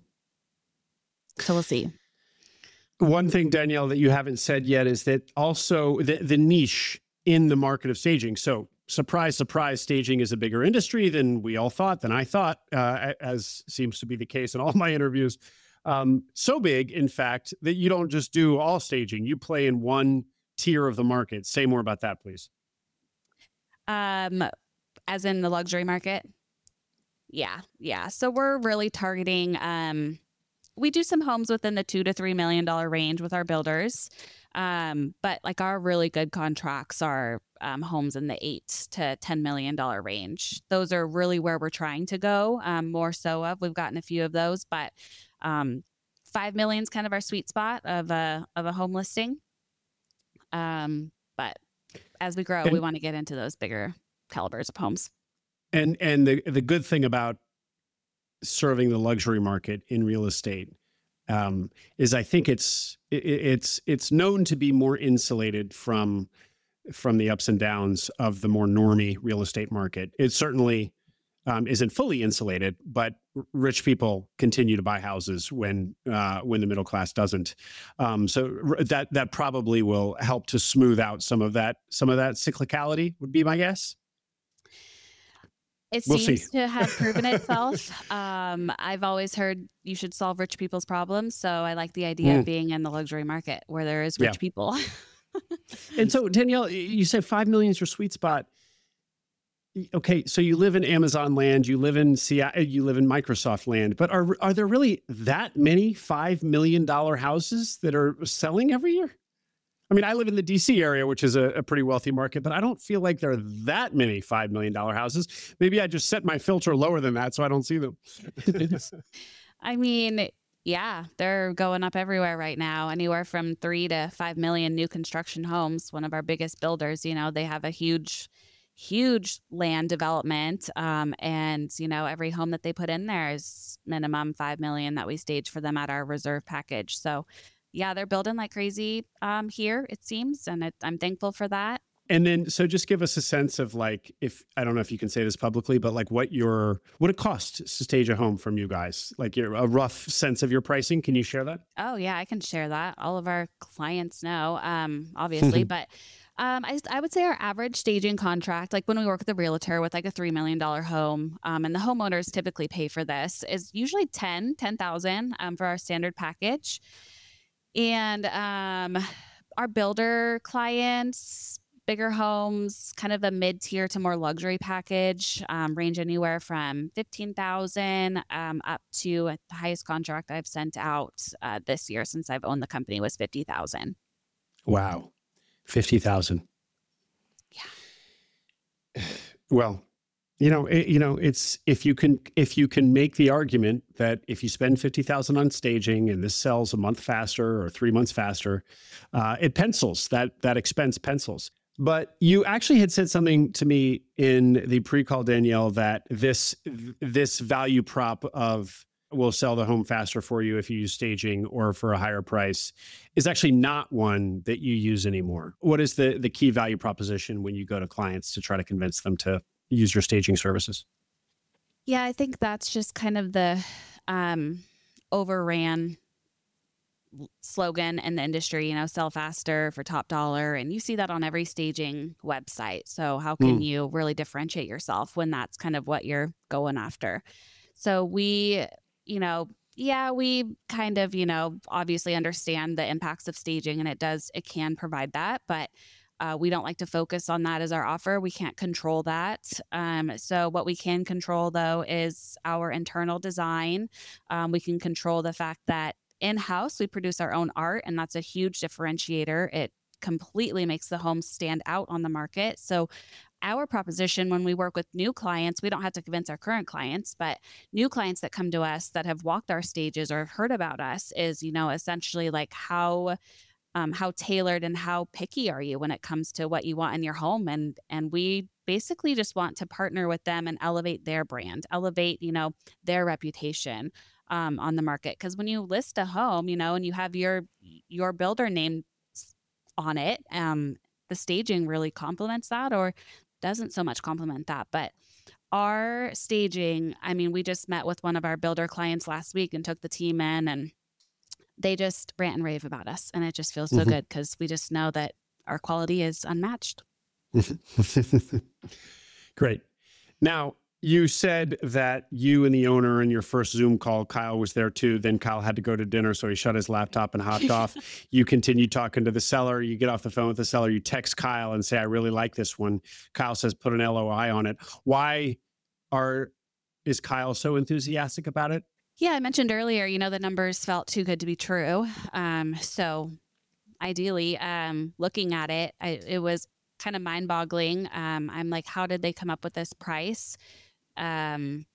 So we'll see. One thing, Danielle, that you haven't said yet is that also the, the niche in the market of staging. So surprise, surprise, staging is a bigger industry than we all thought, than I thought, uh, as seems to be the case in all my interviews. Um, so big, in fact, that you don't just do all staging. You play in one tier of the market. Say more about that, please. Um, as in the luxury market. Yeah. Yeah. So we're really targeting, um, we do some homes within the two to three million dollar range with our builders. Um, but like our really good contracts are um, homes in the eight to ten million dollar range. Those are really where we're trying to go. Um, more so of we've gotten a few of those, but um, five million is kind of our sweet spot of a of a home listing. Um, but as we grow, And- we want to get into those bigger calibers of homes. And and the the good thing about serving the luxury market in real estate um, is I think it's it, it's it's known to be more insulated from from the ups and downs of the more normie real estate market. It certainly um, isn't fully insulated, but r- rich people continue to buy houses when uh, when the middle class doesn't. Um, so r- that that probably will help to smooth out some of that some of that cyclicality, would be my guess. It We'll seems see. to have proven itself. Um, I've always heard you should solve rich people's problems. So I like the idea Mm. of being in the luxury market where there is Yeah. rich people. And so, Danielle, y- you said five million is your sweet spot. Y- Okay, so you live in Amazon land, you live in Seattle, you live in Microsoft land, but are are there really that many five million dollar houses that are selling every year? I mean, I live in the D C area, which is a, a pretty wealthy market, but I don't feel like there are that many five million dollar houses. Maybe I just set my filter lower than that so I don't see them. I mean, yeah, they're going up everywhere right now, anywhere from three to five million new construction homes. One of our biggest builders, you know, they have a huge, huge land development. Um, and, you know, every home that they put in there is minimum five million that we stage for them at our reserve package. So, yeah, they're building like crazy um, here, it seems. And it, I'm thankful for that. And then, so just give us a sense of like, if I don't know if you can say this publicly, but like what your what it costs to stage a home from you guys, like your a rough sense of your pricing. Can you share that? Oh, yeah, I can share that. All of our clients know, um, obviously, but um, I, I would say our average staging contract, like when we work with a realtor with like a three million dollars home, um, and the homeowners typically pay for this, is usually ten, ten thousand um, for our standard package. And um, our builder clients, bigger homes, kind of a mid-tier to more luxury package, um, range anywhere from fifteen thousand um, up to uh, the highest contract I've sent out uh, this year since I've owned the company was fifty thousand. Wow, fifty thousand. Yeah. Well, you know, it, you know, it's if you can if you can make the argument that if you spend fifty thousand on staging and this sells a month faster or three months faster, uh, it pencils. That that expense pencils. But you actually had said something to me in the pre-call, Danielle, that this this value prop of we'll sell the home faster for you if you use staging or for a higher price is actually not one that you use anymore. What is the the key value proposition when you go to clients to try to convince them to use your staging services? Yeah, I think that's just kind of the um, overran slogan in the industry, you know, sell faster for top dollar. And you see that on every staging website. So how can Mm. you really differentiate yourself when that's kind of what you're going after? So we, you know, yeah, we kind of, you know, obviously understand the impacts of staging, and it does, it can provide that, but uh, we don't like to focus on that as our offer. We can't control that. Um, so what we can control though is our internal design. Um, we can control the fact that in-house we produce our own art, and that's a huge differentiator. It completely makes the home stand out on the market. So our proposition when we work with new clients, we don't have to convince our current clients, but new clients that come to us that have walked our stages or have heard about us is, you know, essentially like how um, how tailored and how picky are you when it comes to what you want in your home? And and we basically just want to partner with them and elevate their brand, elevate, you know, their reputation um, on the market. Because when you list a home, you know, and you have your your builder name on it, um, the staging really complements that, or doesn't so much complement that. But our staging, I mean, we just met with one of our builder clients last week and took the team in, and they just rant and rave about us. And it just feels so Mhm. good because we just know that our quality is unmatched. Great. Now, you said that you and the owner in your first Zoom call, Kyle was there too. Then Kyle had to go to dinner, so he shut his laptop and hopped off. You continue talking to the seller. You get off the phone with the seller. You text Kyle and say, I really like this one. Kyle says, put an L O I on it. Why are is Kyle so enthusiastic about it? Yeah, I mentioned earlier, you know, the numbers felt too good to be true. Um, so ideally, um, looking at it, I, it was kind of mind boggling. Um, I'm like, how did they come up with this price? Um,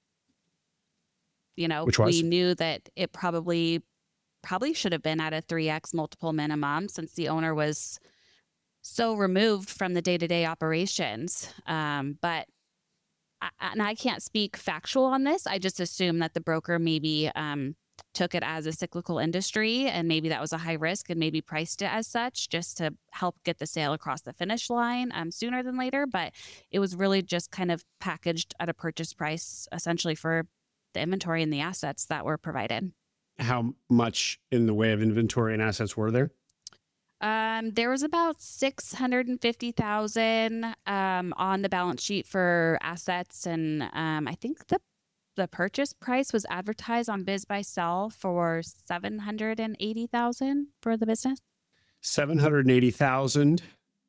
you know, Which was? we knew that it probably, probably should have been at a three X multiple minimum since the owner was so removed from the day-to-day operations. Um, but I, and I can't speak factual on this. I just assume that the broker maybe um, took it as a cyclical industry, and maybe that was a high risk, and maybe priced it as such just to help get the sale across the finish line um, sooner than later. But it was really just kind of packaged at a purchase price, essentially for the inventory and the assets that were provided. How much in the way of inventory and assets were there? Um, there was about six hundred fifty thousand um, on the balance sheet for assets, and um, I think the the purchase price was advertised on Biz by Sell for seven hundred eighty thousand for the business. seven hundred eighty thousand,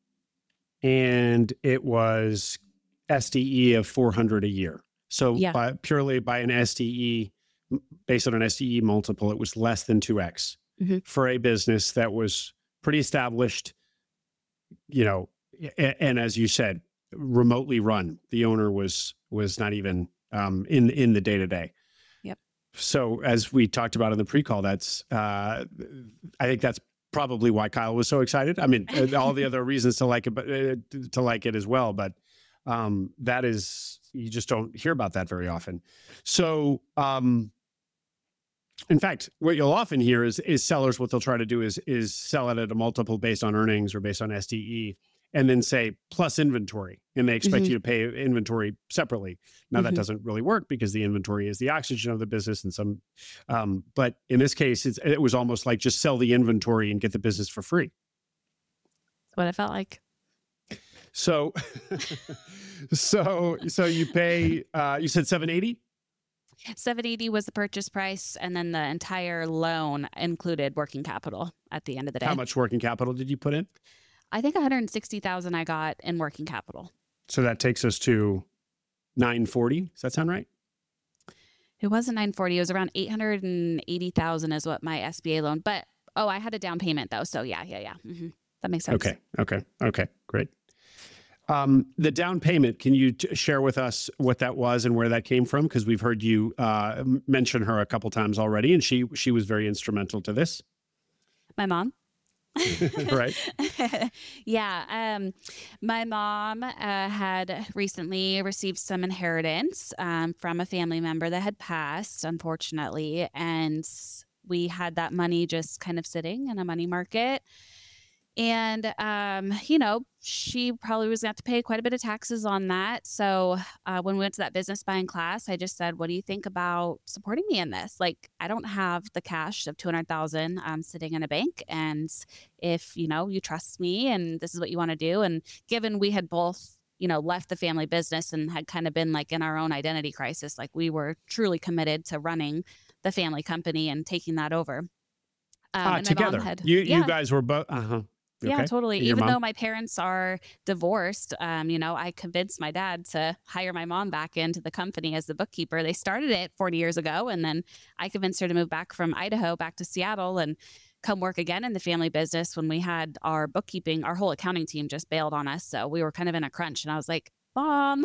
and it was S D E of four hundred a year. So Yeah. by, purely by an S D E, based on an S D E multiple, it was less than two X Mhm. for a business that was pretty established, you know, and, and as you said, remotely run. The owner was was not even um, in in the day to day. Yep. So as we talked about in the pre-call, that's uh, I think that's probably why Kyle was so excited. I mean, all the other reasons to like it, but uh, to like it as well. But um, that is, you just don't hear about that very often. So. Um, In fact, what you'll often hear is is sellers, what they'll try to do is is sell it at a multiple based on earnings or based on S D E, and then say plus inventory, and they expect Mhm. you to pay inventory separately. Now that Mhm. doesn't really work because the inventory is the oxygen of the business, and some. Um, but in this case, it's, it was almost like just sell the inventory and get the business for free. That's what it felt like. So, so so you pay. Uh, you said seven eighty. seven eighty was the purchase price, and then the entire loan included working capital at the end of the day. How much working capital did you put in? I think one hundred sixty thousand I got in working capital. So that takes us to nine forty. Does that sound right? It wasn't nine forty. It was around eight hundred eighty thousand is what my S B A loan. But, oh, I had a down payment though. So yeah, yeah, yeah. hmm That makes sense. Okay. Okay. Okay. Great. Um, the down payment, can you t- share with us what that was and where that came from? Because we've heard you uh, m- mention her a couple times already, and she she was very instrumental to this. My mom. Right. Yeah. Um, my mom uh, had recently received some inheritance um, from a family member that had passed, unfortunately. And we had that money just kind of sitting in a money market. And, um, you know, she probably was going to have to pay quite a bit of taxes on that. So uh, when we went to that business buying class, I just said, what do you think about supporting me in this? Like, I don't have the cash of two hundred thousand um, sitting in a bank. And if, you know, you trust me and this is what you want to do. And given we had both, you know, left the family business and had kind of been like in our own identity crisis, like we were truly committed to running the family company and taking that over. Um, ah, and my together. mom had, You yeah. you guys were both. Uh huh. Yeah, Okay. totally. And your Even mom? though my parents are divorced, um, you know, I convinced my dad to hire my mom back into the company as the bookkeeper. They started it forty years ago, and then I convinced her to move back from Idaho back to Seattle and come work again in the family business when we had our bookkeeping, our whole accounting team just bailed on us. So we were kind of in a crunch, and I was like, Mom,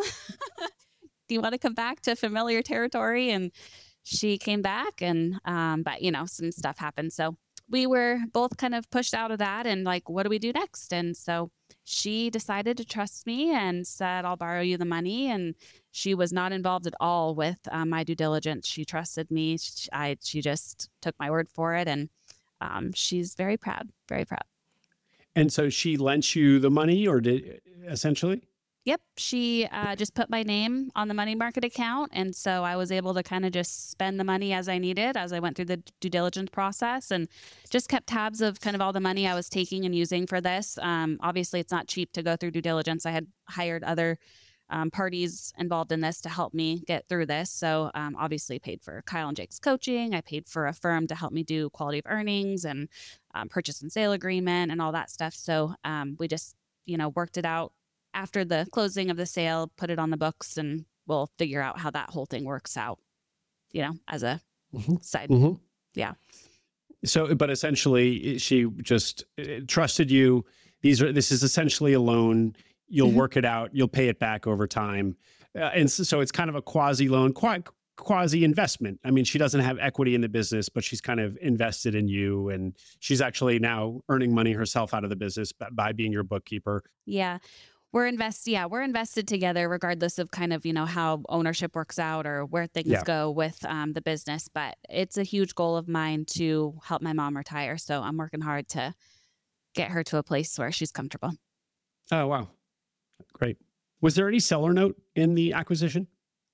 do you want to come back to familiar territory? And she came back, and um, but you know, some stuff happened. So we were both kind of pushed out of that and like, what do we do next? And so she decided to trust me and said, I'll borrow you the money. And she was not involved at all with um, my due diligence. She trusted me. She, I, she just took my word for it. And um, she's very proud, very proud. And so she lent you the money, or did essentially? Yep. She uh, just put my name on the money market account. And so I was able to kind of just spend the money as I needed as I went through the due diligence process, and just kept tabs of kind of all the money I was taking and using for this. Um, obviously, it's not cheap to go through due diligence. I had hired other um, parties involved in this to help me get through this. So um, obviously paid for Kyle and Jake's coaching. I paid for a firm to help me do quality of earnings and um, purchase and sale agreement and all that stuff. So um, we just, you know, worked it out after the closing of the sale, put it on the books, and we'll figure out how that whole thing works out, you know, as a Mm-hmm. side. Mm-hmm. Yeah. So, but essentially, she just uh, trusted you. These are this is essentially a loan. You'll Mhm. work it out. You'll pay it back over time, uh, and so, so it's kind of a quasi loan, quite quasi investment. I mean, she doesn't have equity in the business, but she's kind of invested in you, and she's actually now earning money herself out of the business by, by being your bookkeeper. Yeah. We're invest yeah, we're invested together regardless of kind of, you know, how ownership works out or where things Yeah. go with um, the business. But it's a huge goal of mine to help my mom retire. So I'm working hard to get her to a place where she's comfortable. Oh, wow. Great. Was there any seller note in the acquisition?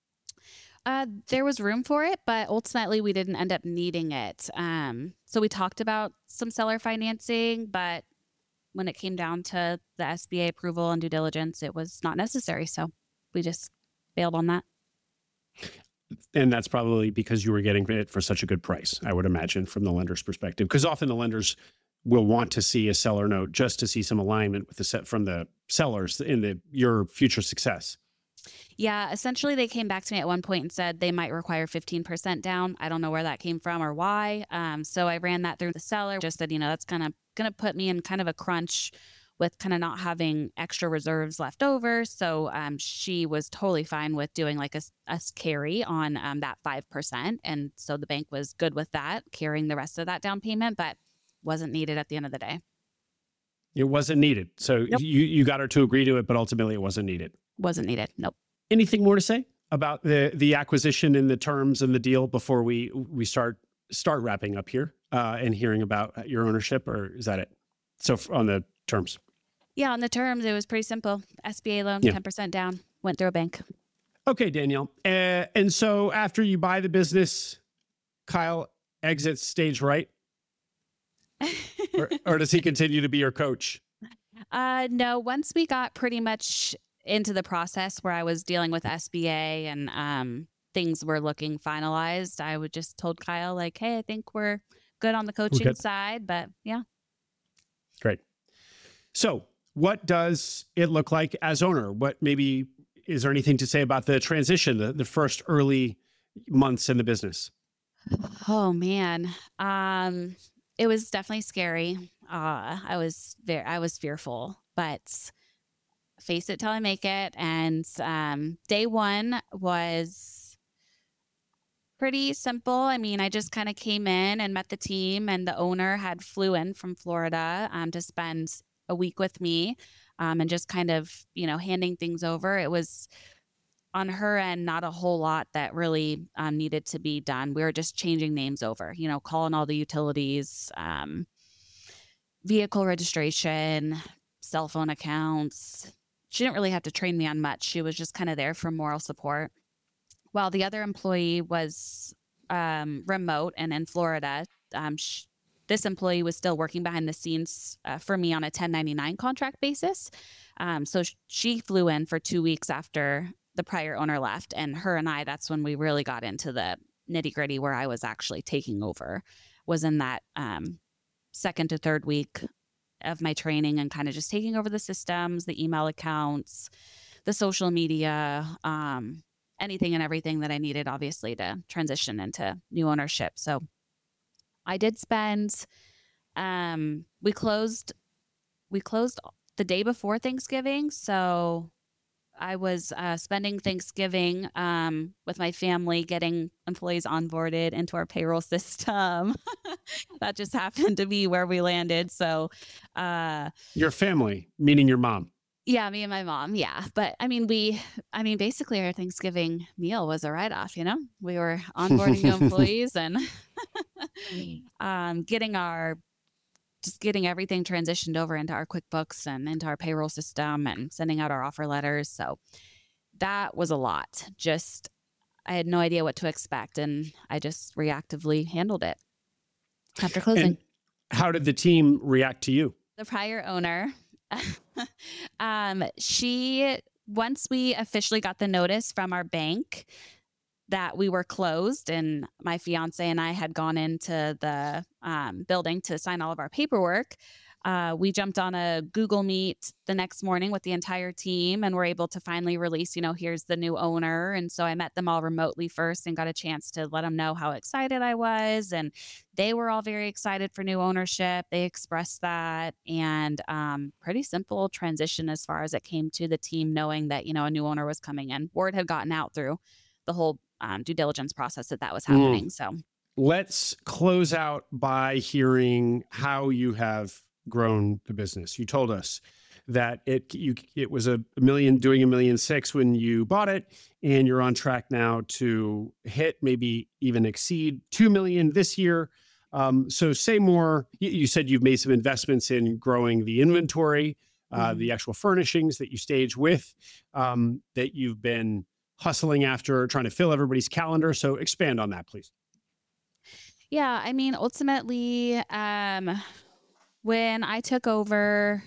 Uh, there was room for it, but ultimately we didn't end up needing it. Um, so we talked about some seller financing, but when it came down to the S B A approval and due diligence, it was not necessary. So we just bailed on that. And that's probably because you were getting it for such a good price, I would imagine, from the lender's perspective. Because often the lenders will want to see a seller note just to see some alignment with the set from the sellers in the your future success. Yeah, essentially they came back to me at one point and said they might require fifteen percent down. I don't know where that came from or why. Um, so I ran that through the seller, just said, you know, that's kind of going to put me in kind of a crunch with kind of not having extra reserves left over. So um, she was totally fine with doing like a, a carry on um, that five percent. And so the bank was good with that, carrying the rest of that down payment, but wasn't needed at the end of the day. It wasn't needed. So Nope. you, you got her to agree to it, but ultimately it wasn't needed. Wasn't needed. Nope. Anything more to say about the the acquisition and the terms and the deal before we we start start wrapping up here uh, and hearing about your ownership, or is that it? So f- on the terms. Yeah, on the terms, it was pretty simple. S B A loan, Yeah. ten percent down, went through a bank. Okay, Danielle. Uh, and so after you buy the business, Kyle exits stage right, or, or does he continue to be your coach? Uh, no, once we got pretty much into the process where I was dealing with S B A and um, things were looking finalized, I would just told Kyle like, hey, I think we're good on the coaching good. side, but yeah. Great. So what does it look like as owner? What maybe, is there anything to say about the transition, the, the first early months in the business? Oh man. Um, it was definitely scary. Uh, I was very, I was fearful, but face it till I make it. And um, day one was pretty simple. I mean, I just kind of came in and met the team, and the owner had flew in from Florida um, to spend a week with me um, and just kind of, you know, handing things over. It was on her end, not a whole lot that really um, needed to be done. We were just changing names over, you know, calling all the utilities, um, vehicle registration, cell phone accounts. She didn't really have to train me on much. She was just kind of there for moral support. While the other employee was um, remote and in Florida, um, sh- this employee was still working behind the scenes uh, for me on a ten ninety-nine contract basis. Um, so sh- she flew in for two weeks after the prior owner left. And her and I, that's when we really got into the nitty gritty where I was actually taking over, was in that um, second to third week of my training and kind of just taking over the systems, the email accounts, the social media, um, anything and everything that I needed, obviously, to transition into new ownership. So I did spend, um, we closed, we closed the day before Thanksgiving. So I was uh, spending Thanksgiving um, with my family, getting employees onboarded into our payroll system. That just happened to be where we landed. So, uh, Your family, meaning your mom. yeah, me and my mom. Yeah. But I mean, we, I mean, basically our Thanksgiving meal was a write-off, you know, we were onboarding new employees and um, getting our, just getting everything transitioned over into our QuickBooks and into our payroll system and sending out our offer letters. So that was a lot. Just, I had no idea what to expect. And I just reactively handled it after closing. And how did the team react to you? The prior owner, um, she, once we officially got the notice from our bank that we were closed and my fiance and I had gone into the um, building to sign all of our paperwork, uh, we jumped on a Google Meet the next morning with the entire team and were able to finally release, you know, here's the new owner. And so I met them all remotely first and got a chance to let them know how excited I was. And they were all very excited for new ownership. They expressed that, and um, pretty simple transition as far as it came to the team knowing that, you know, a new owner was coming in. Word had gotten out through the whole um, due diligence process that that was happening. Mm. So let's close out by hearing how you have grown the business. You told us that it you it was a million, doing a million six when you bought it, and you're on track now to hit, maybe even exceed two million this year. Um, so say more. You, you said you've made some investments in growing the inventory, uh, mm-hmm. the actual furnishings that you stage with, um, that you've been hustling after, trying to fill everybody's calendar. So expand on that, please. Yeah, I mean, ultimately, um, when I took over,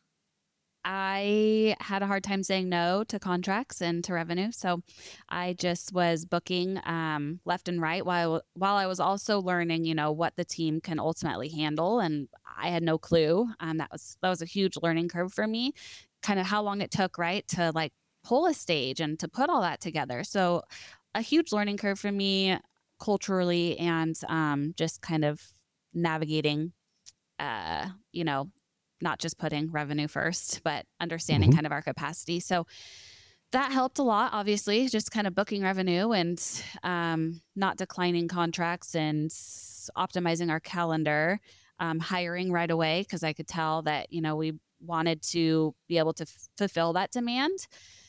I had a hard time saying no to contracts and to revenue. So I just was booking um, left and right while while I was also learning, you know, what the team can ultimately handle. And I had no clue. Um, that was that was a huge learning curve for me, kind of how long it took, right, to like pull a stage and to put all that together. So a huge learning curve for me culturally and um, just kind of navigating Uh, you know, not just putting revenue first, but understanding mm-hmm. kind of our capacity. So that helped a lot, obviously, just kind of booking revenue and um, not declining contracts and optimizing our calendar, um, hiring right away because I could tell that, you know, we wanted to be able to f- fulfill that demand.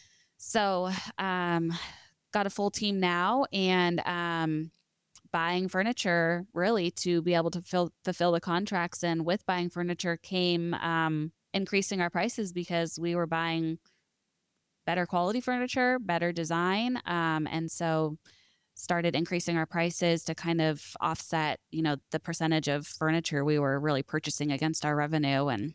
So um, got a full team now and um buying furniture really to be able to fill, fulfill the contracts. And with buying furniture came um, increasing our prices because we were buying better quality furniture, better design. Um, and so started increasing our prices to kind of offset, you know, the percentage of furniture we were really purchasing against our revenue. And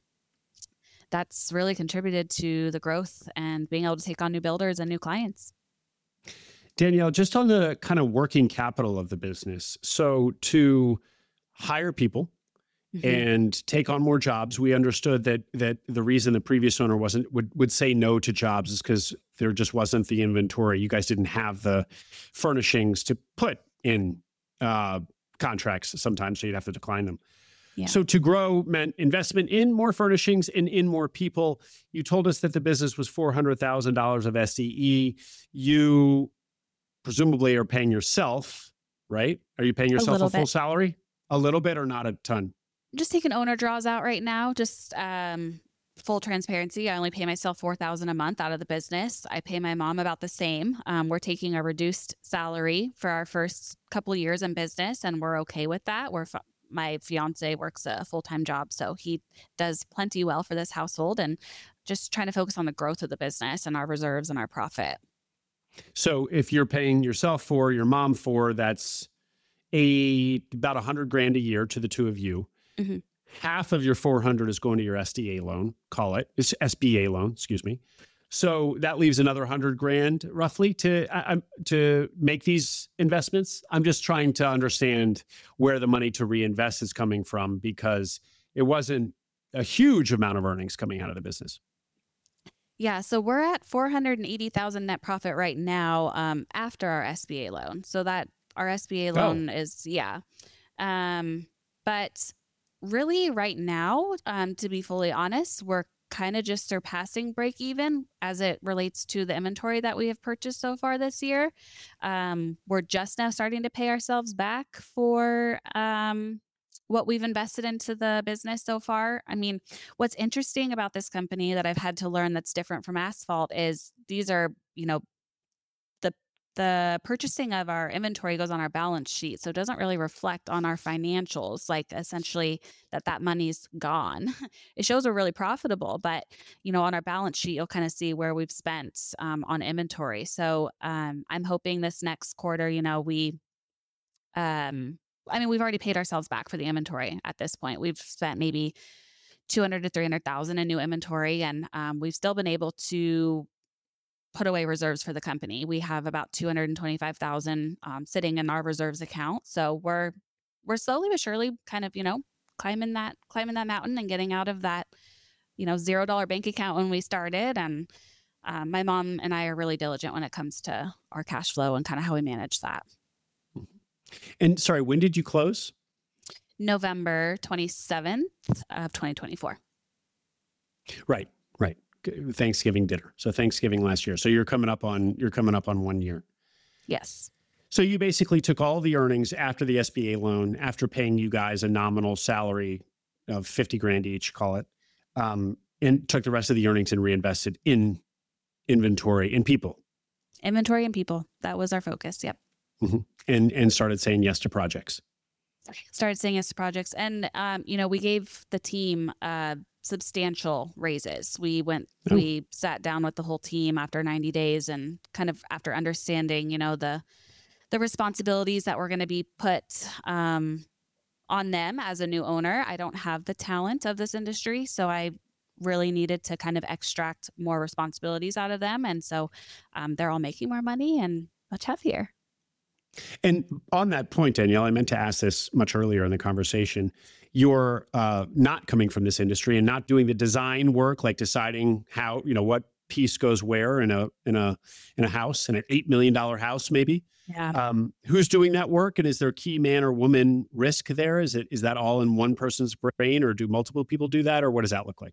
that's really contributed to the growth and being able to take on new builders and new clients. Danielle, just on the kind of working capital of the business. So to hire people mm-hmm. and take on more jobs, we understood that that the reason the previous owner wasn't would would say no to jobs is because there just wasn't the inventory. You guys didn't have the furnishings to put in uh, contracts sometimes, so you'd have to decline them. Yeah. So to grow meant investment in more furnishings and in more people. You told us that the business was four hundred thousand dollars of S D E. You presumably are paying yourself, right? Are you paying yourself a, a full bit. salary? A little bit or not a ton? Just taking owner draws out right now. Just um, full transparency. I only pay myself four thousand dollars a month out of the business. I pay my mom about the same. Um, we're taking a reduced salary for our first couple of years in business, and we're okay with that. We're my fiance works a full-time job, so he does plenty well for this household, and just trying to focus on the growth of the business and our reserves and our profit. So if you're paying yourself for, your mom for, that's a about a hundred grand a year to the two of you. Mm-hmm. Half of your four hundred is going to your S D A loan, call it. It's S B A loan, excuse me. So that leaves another hundred grand roughly to uh, to make these investments. I'm just trying to understand where the money to reinvest is coming from, because it wasn't a huge amount of earnings coming out of the business. Yeah, so we're at four hundred eighty thousand net profit right now, um, after our S B A loan. So that our S B A loan oh. is, yeah. Um, but really right now, um, to be fully honest, we're kind of just surpassing break even as it relates to the inventory that we have purchased so far this year. Um, we're just now starting to pay ourselves back for um, what we've invested into the business so far. I mean, what's interesting about this company that I've had to learn that's different from asphalt is these are, you know, the the purchasing of our inventory goes on our balance sheet. So it doesn't really reflect on our financials, like essentially that that money's gone. It shows we're really profitable, but, you know, on our balance sheet, you'll kind of see where we've spent um, on inventory. So um, I'm hoping this next quarter, you know, we, um, I mean, we've already paid ourselves back for the inventory at this point. We've spent maybe two hundred to three hundred thousand in new inventory, and um, we've still been able to put away reserves for the company. We have about two hundred twenty-five thousand um, sitting in our reserves account. So we're we're slowly but surely kind of, you know, climbing that climbing that mountain and getting out of that, you know, zero dollar bank account when we started. And um, my mom and I are really diligent when it comes to our cash flow and kind of how we manage that. And sorry, when did you close? November twenty-seventh of twenty twenty-four. Right, right. Thanksgiving dinner. So Thanksgiving last year. So you're coming up on you're coming up on one year. Yes. So you basically took all the earnings after the S B A loan, after paying you guys a nominal salary of fifty grand each, call it, um, and took the rest of the earnings and reinvested in inventory and people. Inventory and people. That was our focus. Yep. Mm-hmm. And and started saying yes to projects. Started saying yes to projects. And, um, you know, we gave the team uh, substantial raises. We went, oh. we sat down with the whole team after ninety days and kind of after understanding, you know, the the responsibilities that were going to be put um, on them as a new owner. I don't have the talent of this industry, so I really needed to kind of extract more responsibilities out of them. And so um, they're all making more money and much heavier. And on that point, Danielle, I meant to ask this much earlier in the conversation. You're uh, not coming from this industry and not doing the design work, like deciding how, you know, what piece goes where in a in a in a house, in an eight million dollar house, maybe. Yeah. Um, who's doing that work, and is there key man or woman risk there? Is it is that all in one person's brain, or do multiple people do that, or what does that look like?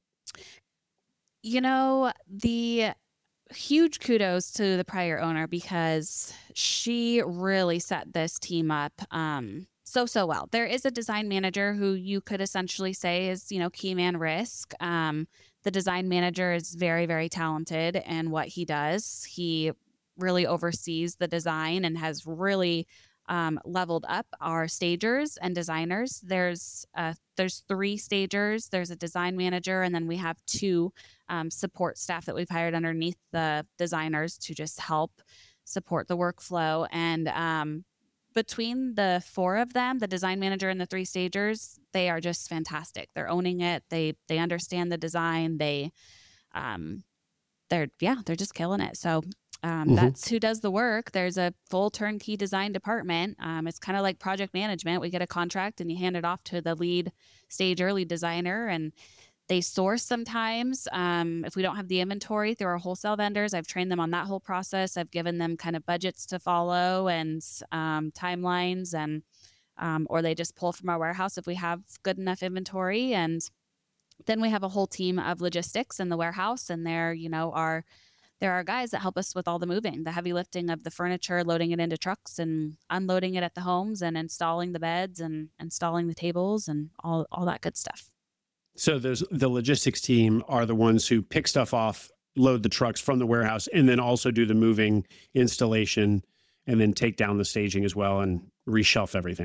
You know, the huge kudos to the prior owner, because she really set this team up um, so, so well. There is a design manager who you could essentially say is, you know, key man risk. Um, the design manager is very, very talented in what he does. He really oversees the design and has really um, leveled up our stagers and designers. There's uh, there's three stagers, there's a design manager, and then we have two um, support staff that we've hired underneath the designers to just help support the workflow. And um, between the four of them, the design manager and the three stagers, they are just fantastic. They're owning it. They they understand the design. They um, they're yeah, they're just killing it. So Um, mm-hmm. That's who does the work. There's a full turnkey design department. Um, it's kind of like project management. We get a contract and you hand it off to the lead stager, lead designer, and they source sometimes. Um, if we don't have the inventory through our wholesale vendors, I've trained them on that whole process. I've given them kind of budgets to follow and um, timelines, and um, or they just pull from our warehouse if we have good enough inventory. And then we have a whole team of logistics in the warehouse, and they're, you know, our There are guys that help us with all the moving, the heavy lifting of the furniture, loading it into trucks and unloading it at the homes, and installing the beds and installing the tables and all, all that good stuff. So there's the logistics team are the ones who pick stuff off, load the trucks from the warehouse, and then also do the moving, installation, and then take down the staging as well and reshelf everything.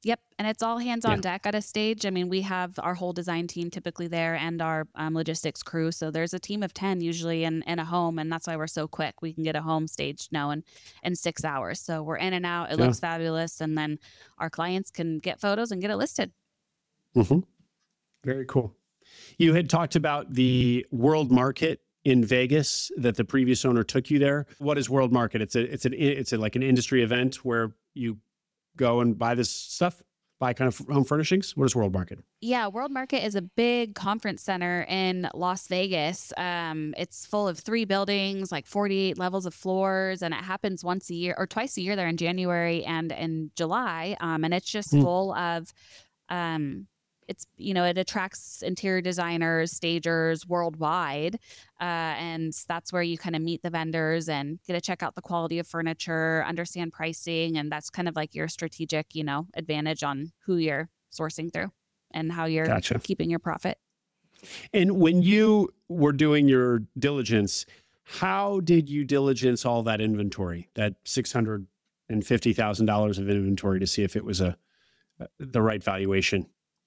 Yep. And it's all hands on Yeah. deck at a stage. I mean, we have our whole design team typically there and our um, logistics crew. So there's a team of ten usually in, in a home. And that's why we're so quick. We can get a home staged now in, in six hours. So we're in and out. It Yeah. looks fabulous. And then our clients can get photos and get it listed. Mm-hmm. Very cool. You had talked about the World Market in Vegas that the previous owner took you there. What is World Market? It's a it's an it's a, like an industry event where you go and buy this stuff, buy kind of home furnishings. What is World Market? Yeah, World Market is a big conference center in Las Vegas. Um, it's full of three buildings, like forty-eight levels of floors, and it happens once a year or twice a year there in January and in July. Um, and it's just Hmm. full of um, it's, you know, it attracts interior designers, stagers worldwide. Uh, and that's where you kind of meet the vendors and get to check out the quality of furniture, understand pricing. And that's kind of like your strategic, you know, advantage on who you're sourcing through and how you're Gotcha. keeping your profit. And when you were doing your diligence, how did you diligence all that inventory, that six hundred fifty thousand dollars of inventory, to see if it was a the right valuation?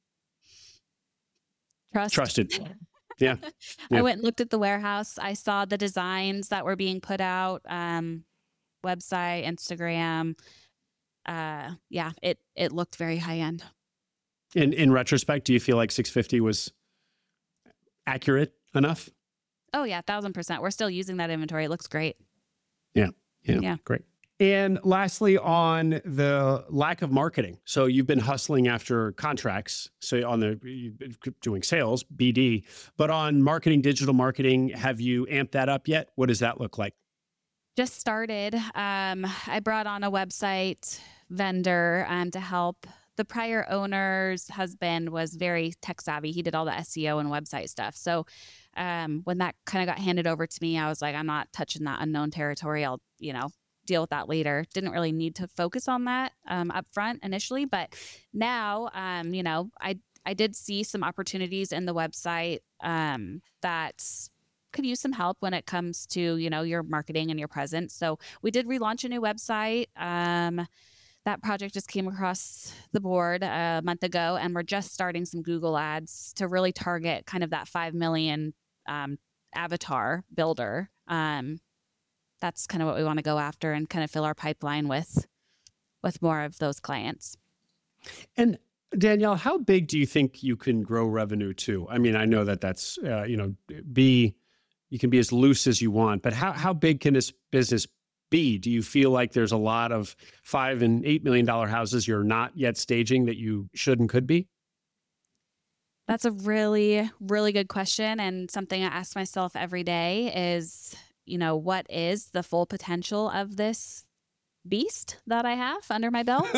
Trust. Trusted. Yeah. Yeah. I went and looked at the warehouse. I saw the designs that were being put out, um, website, Instagram. Uh, yeah, it it looked very high end. In in retrospect, do you feel like six fifty was accurate enough? Oh yeah, thousand percent. We're still using that inventory. It looks great. Yeah. Yeah. Yeah. Great. And lastly, on the lack of marketing. So you've been hustling after contracts. So on the you've been doing sales, B D, but on marketing, digital marketing, have you amped that up yet? What does that look like? Just started. Um, I brought on a website vendor um, to help. The prior owner's husband was very tech savvy. He did all the S E O and website stuff. So um, when that kind of got handed over to me, I was like, I'm not touching that unknown territory. I'll, you know, deal with that later. Didn't really need to focus on that um, up front initially, but now, um, you know, I I did see some opportunities in the website um, that could use some help when it comes to, you know, your marketing and your presence. So we did relaunch a new website. Um, that project just came across the board a month ago, and we're just starting some Google ads to really target kind of that five million um, avatar builder. Um, that's kind of what we want to go after and kind of fill our pipeline with, with more of those clients. And Danielle, how big do you think you can grow revenue to? I mean, I know that that's, uh, you know, be, you can be as loose as you want, but how, how big can this business be? Do you feel like there's a lot of five and eight million dollar houses you're not yet staging that you should and could be? That's a really, really good question. And something I ask myself every day is, you know, what is the full potential of this beast that I have under my belt?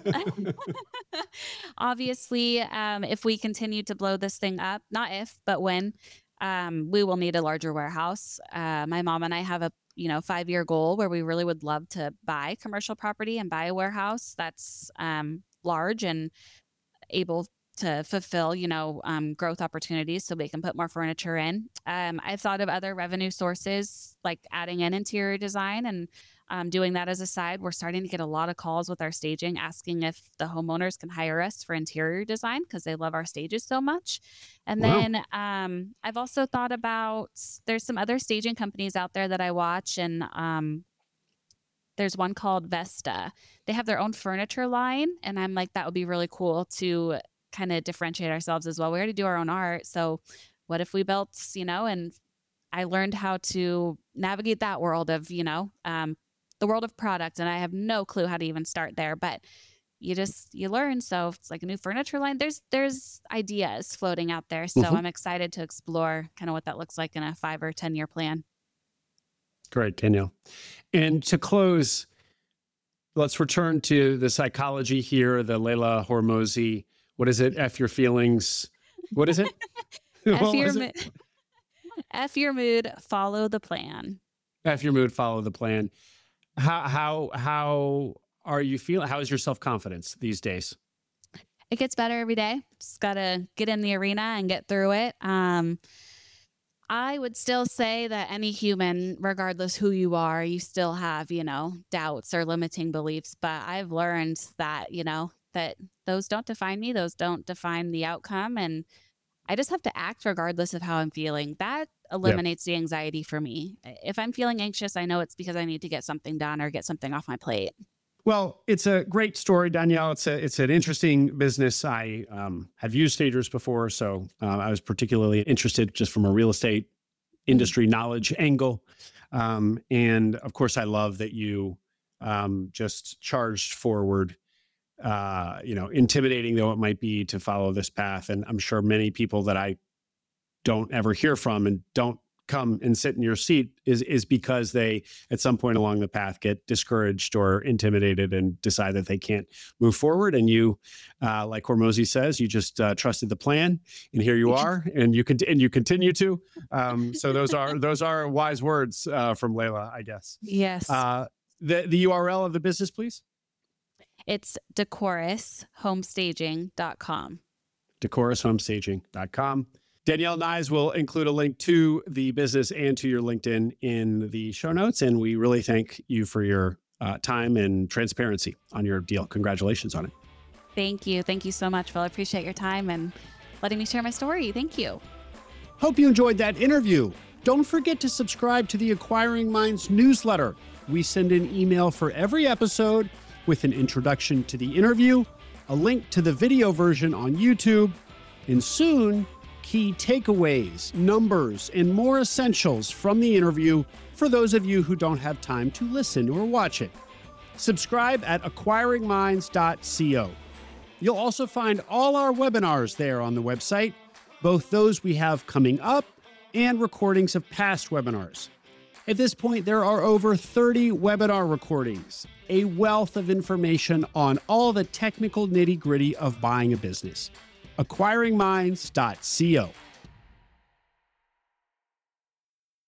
Obviously, um, if we continue to blow this thing up, not if, but when, um, we will need a larger warehouse. Uh, my mom and I have a, you know, five year goal where we really would love to buy commercial property and buy a warehouse that's um, large and able to fulfill, you know, um, growth opportunities so we can put more furniture in. Um, I've thought of other revenue sources, like adding in interior design and um, doing that as a side. We're starting to get a lot of calls with our staging, asking if the homeowners can hire us for interior design because they love our stages so much. And Wow. then um, I've also thought about, there's some other staging companies out there that I watch, and um, there's one called Vesta. They have their own furniture line, and I'm like, that would be really cool to kind of differentiate ourselves as well. We already do our own art. So what if we built, you know, and I learned how to navigate that world of, you know, um, the world of product. And I have no clue how to even start there, but you just, you learn. So it's like a new furniture line. There's, there's ideas floating out there. So Mhm. I'm excited to explore kind of what that looks like in a five or ten year plan. Great, Danielle. And to close, let's return to the psychology here, the Leila Hormozi. What is it? F your feelings. What is it? F What your, was mo- it? F your mood, follow the plan. F your mood, follow the plan. How how how are you feeling? How is your self-confidence these days? It gets better every day. Just got to get in the arena and get through it. Um, I would still say that any human, regardless who you are, you still have, you know, doubts or limiting beliefs. But I've learned that, you know, that those don't define me. Those don't define the outcome. And I just have to act regardless of how I'm feeling. That eliminates yeah. the anxiety for me. If I'm feeling anxious, I know it's because I need to get something done or get something off my plate. Well, it's a great story, Danielle. It's a it's an interesting business. I um, have used stagers before, so uh, I was particularly interested just from a real estate industry knowledge angle. Um, and of course, I love that you um, just charged forward, uh, you know, intimidating though it might be to follow this path. And I'm sure many people that I don't ever hear from and don't come and sit in your seat is is because they at some point along the path get discouraged or intimidated and decide that they can't move forward. And you, uh, like Hormozi says, you just uh, trusted the plan, and here you are, and you can and you continue to. Um, so those are those are wise words uh, from Layla, I guess. Yes. Uh, the the U R L of the business, please. It's decorus homestaging dot com. decorus homestaging dot com. Danielle Nyes will include a link to the business and to your LinkedIn in the show notes. And we really thank you for your uh, time and transparency on your deal. Congratulations on it. Thank you. Thank you so much, Phil. I appreciate your time and letting me share my story. Thank you. Hope you enjoyed that interview. Don't forget to subscribe to the Acquiring Minds newsletter. We send an email for every episode with an introduction to the interview, a link to the video version on YouTube, and soon, key takeaways, numbers, and more essentials from the interview for those of you who don't have time to listen or watch it. Subscribe at acquiring minds dot co. You'll also find all our webinars there on the website, both those we have coming up and recordings of past webinars. At this point, there are over thirty webinar recordings, a wealth of information on all the technical nitty-gritty of buying a business. acquiring minds dot co.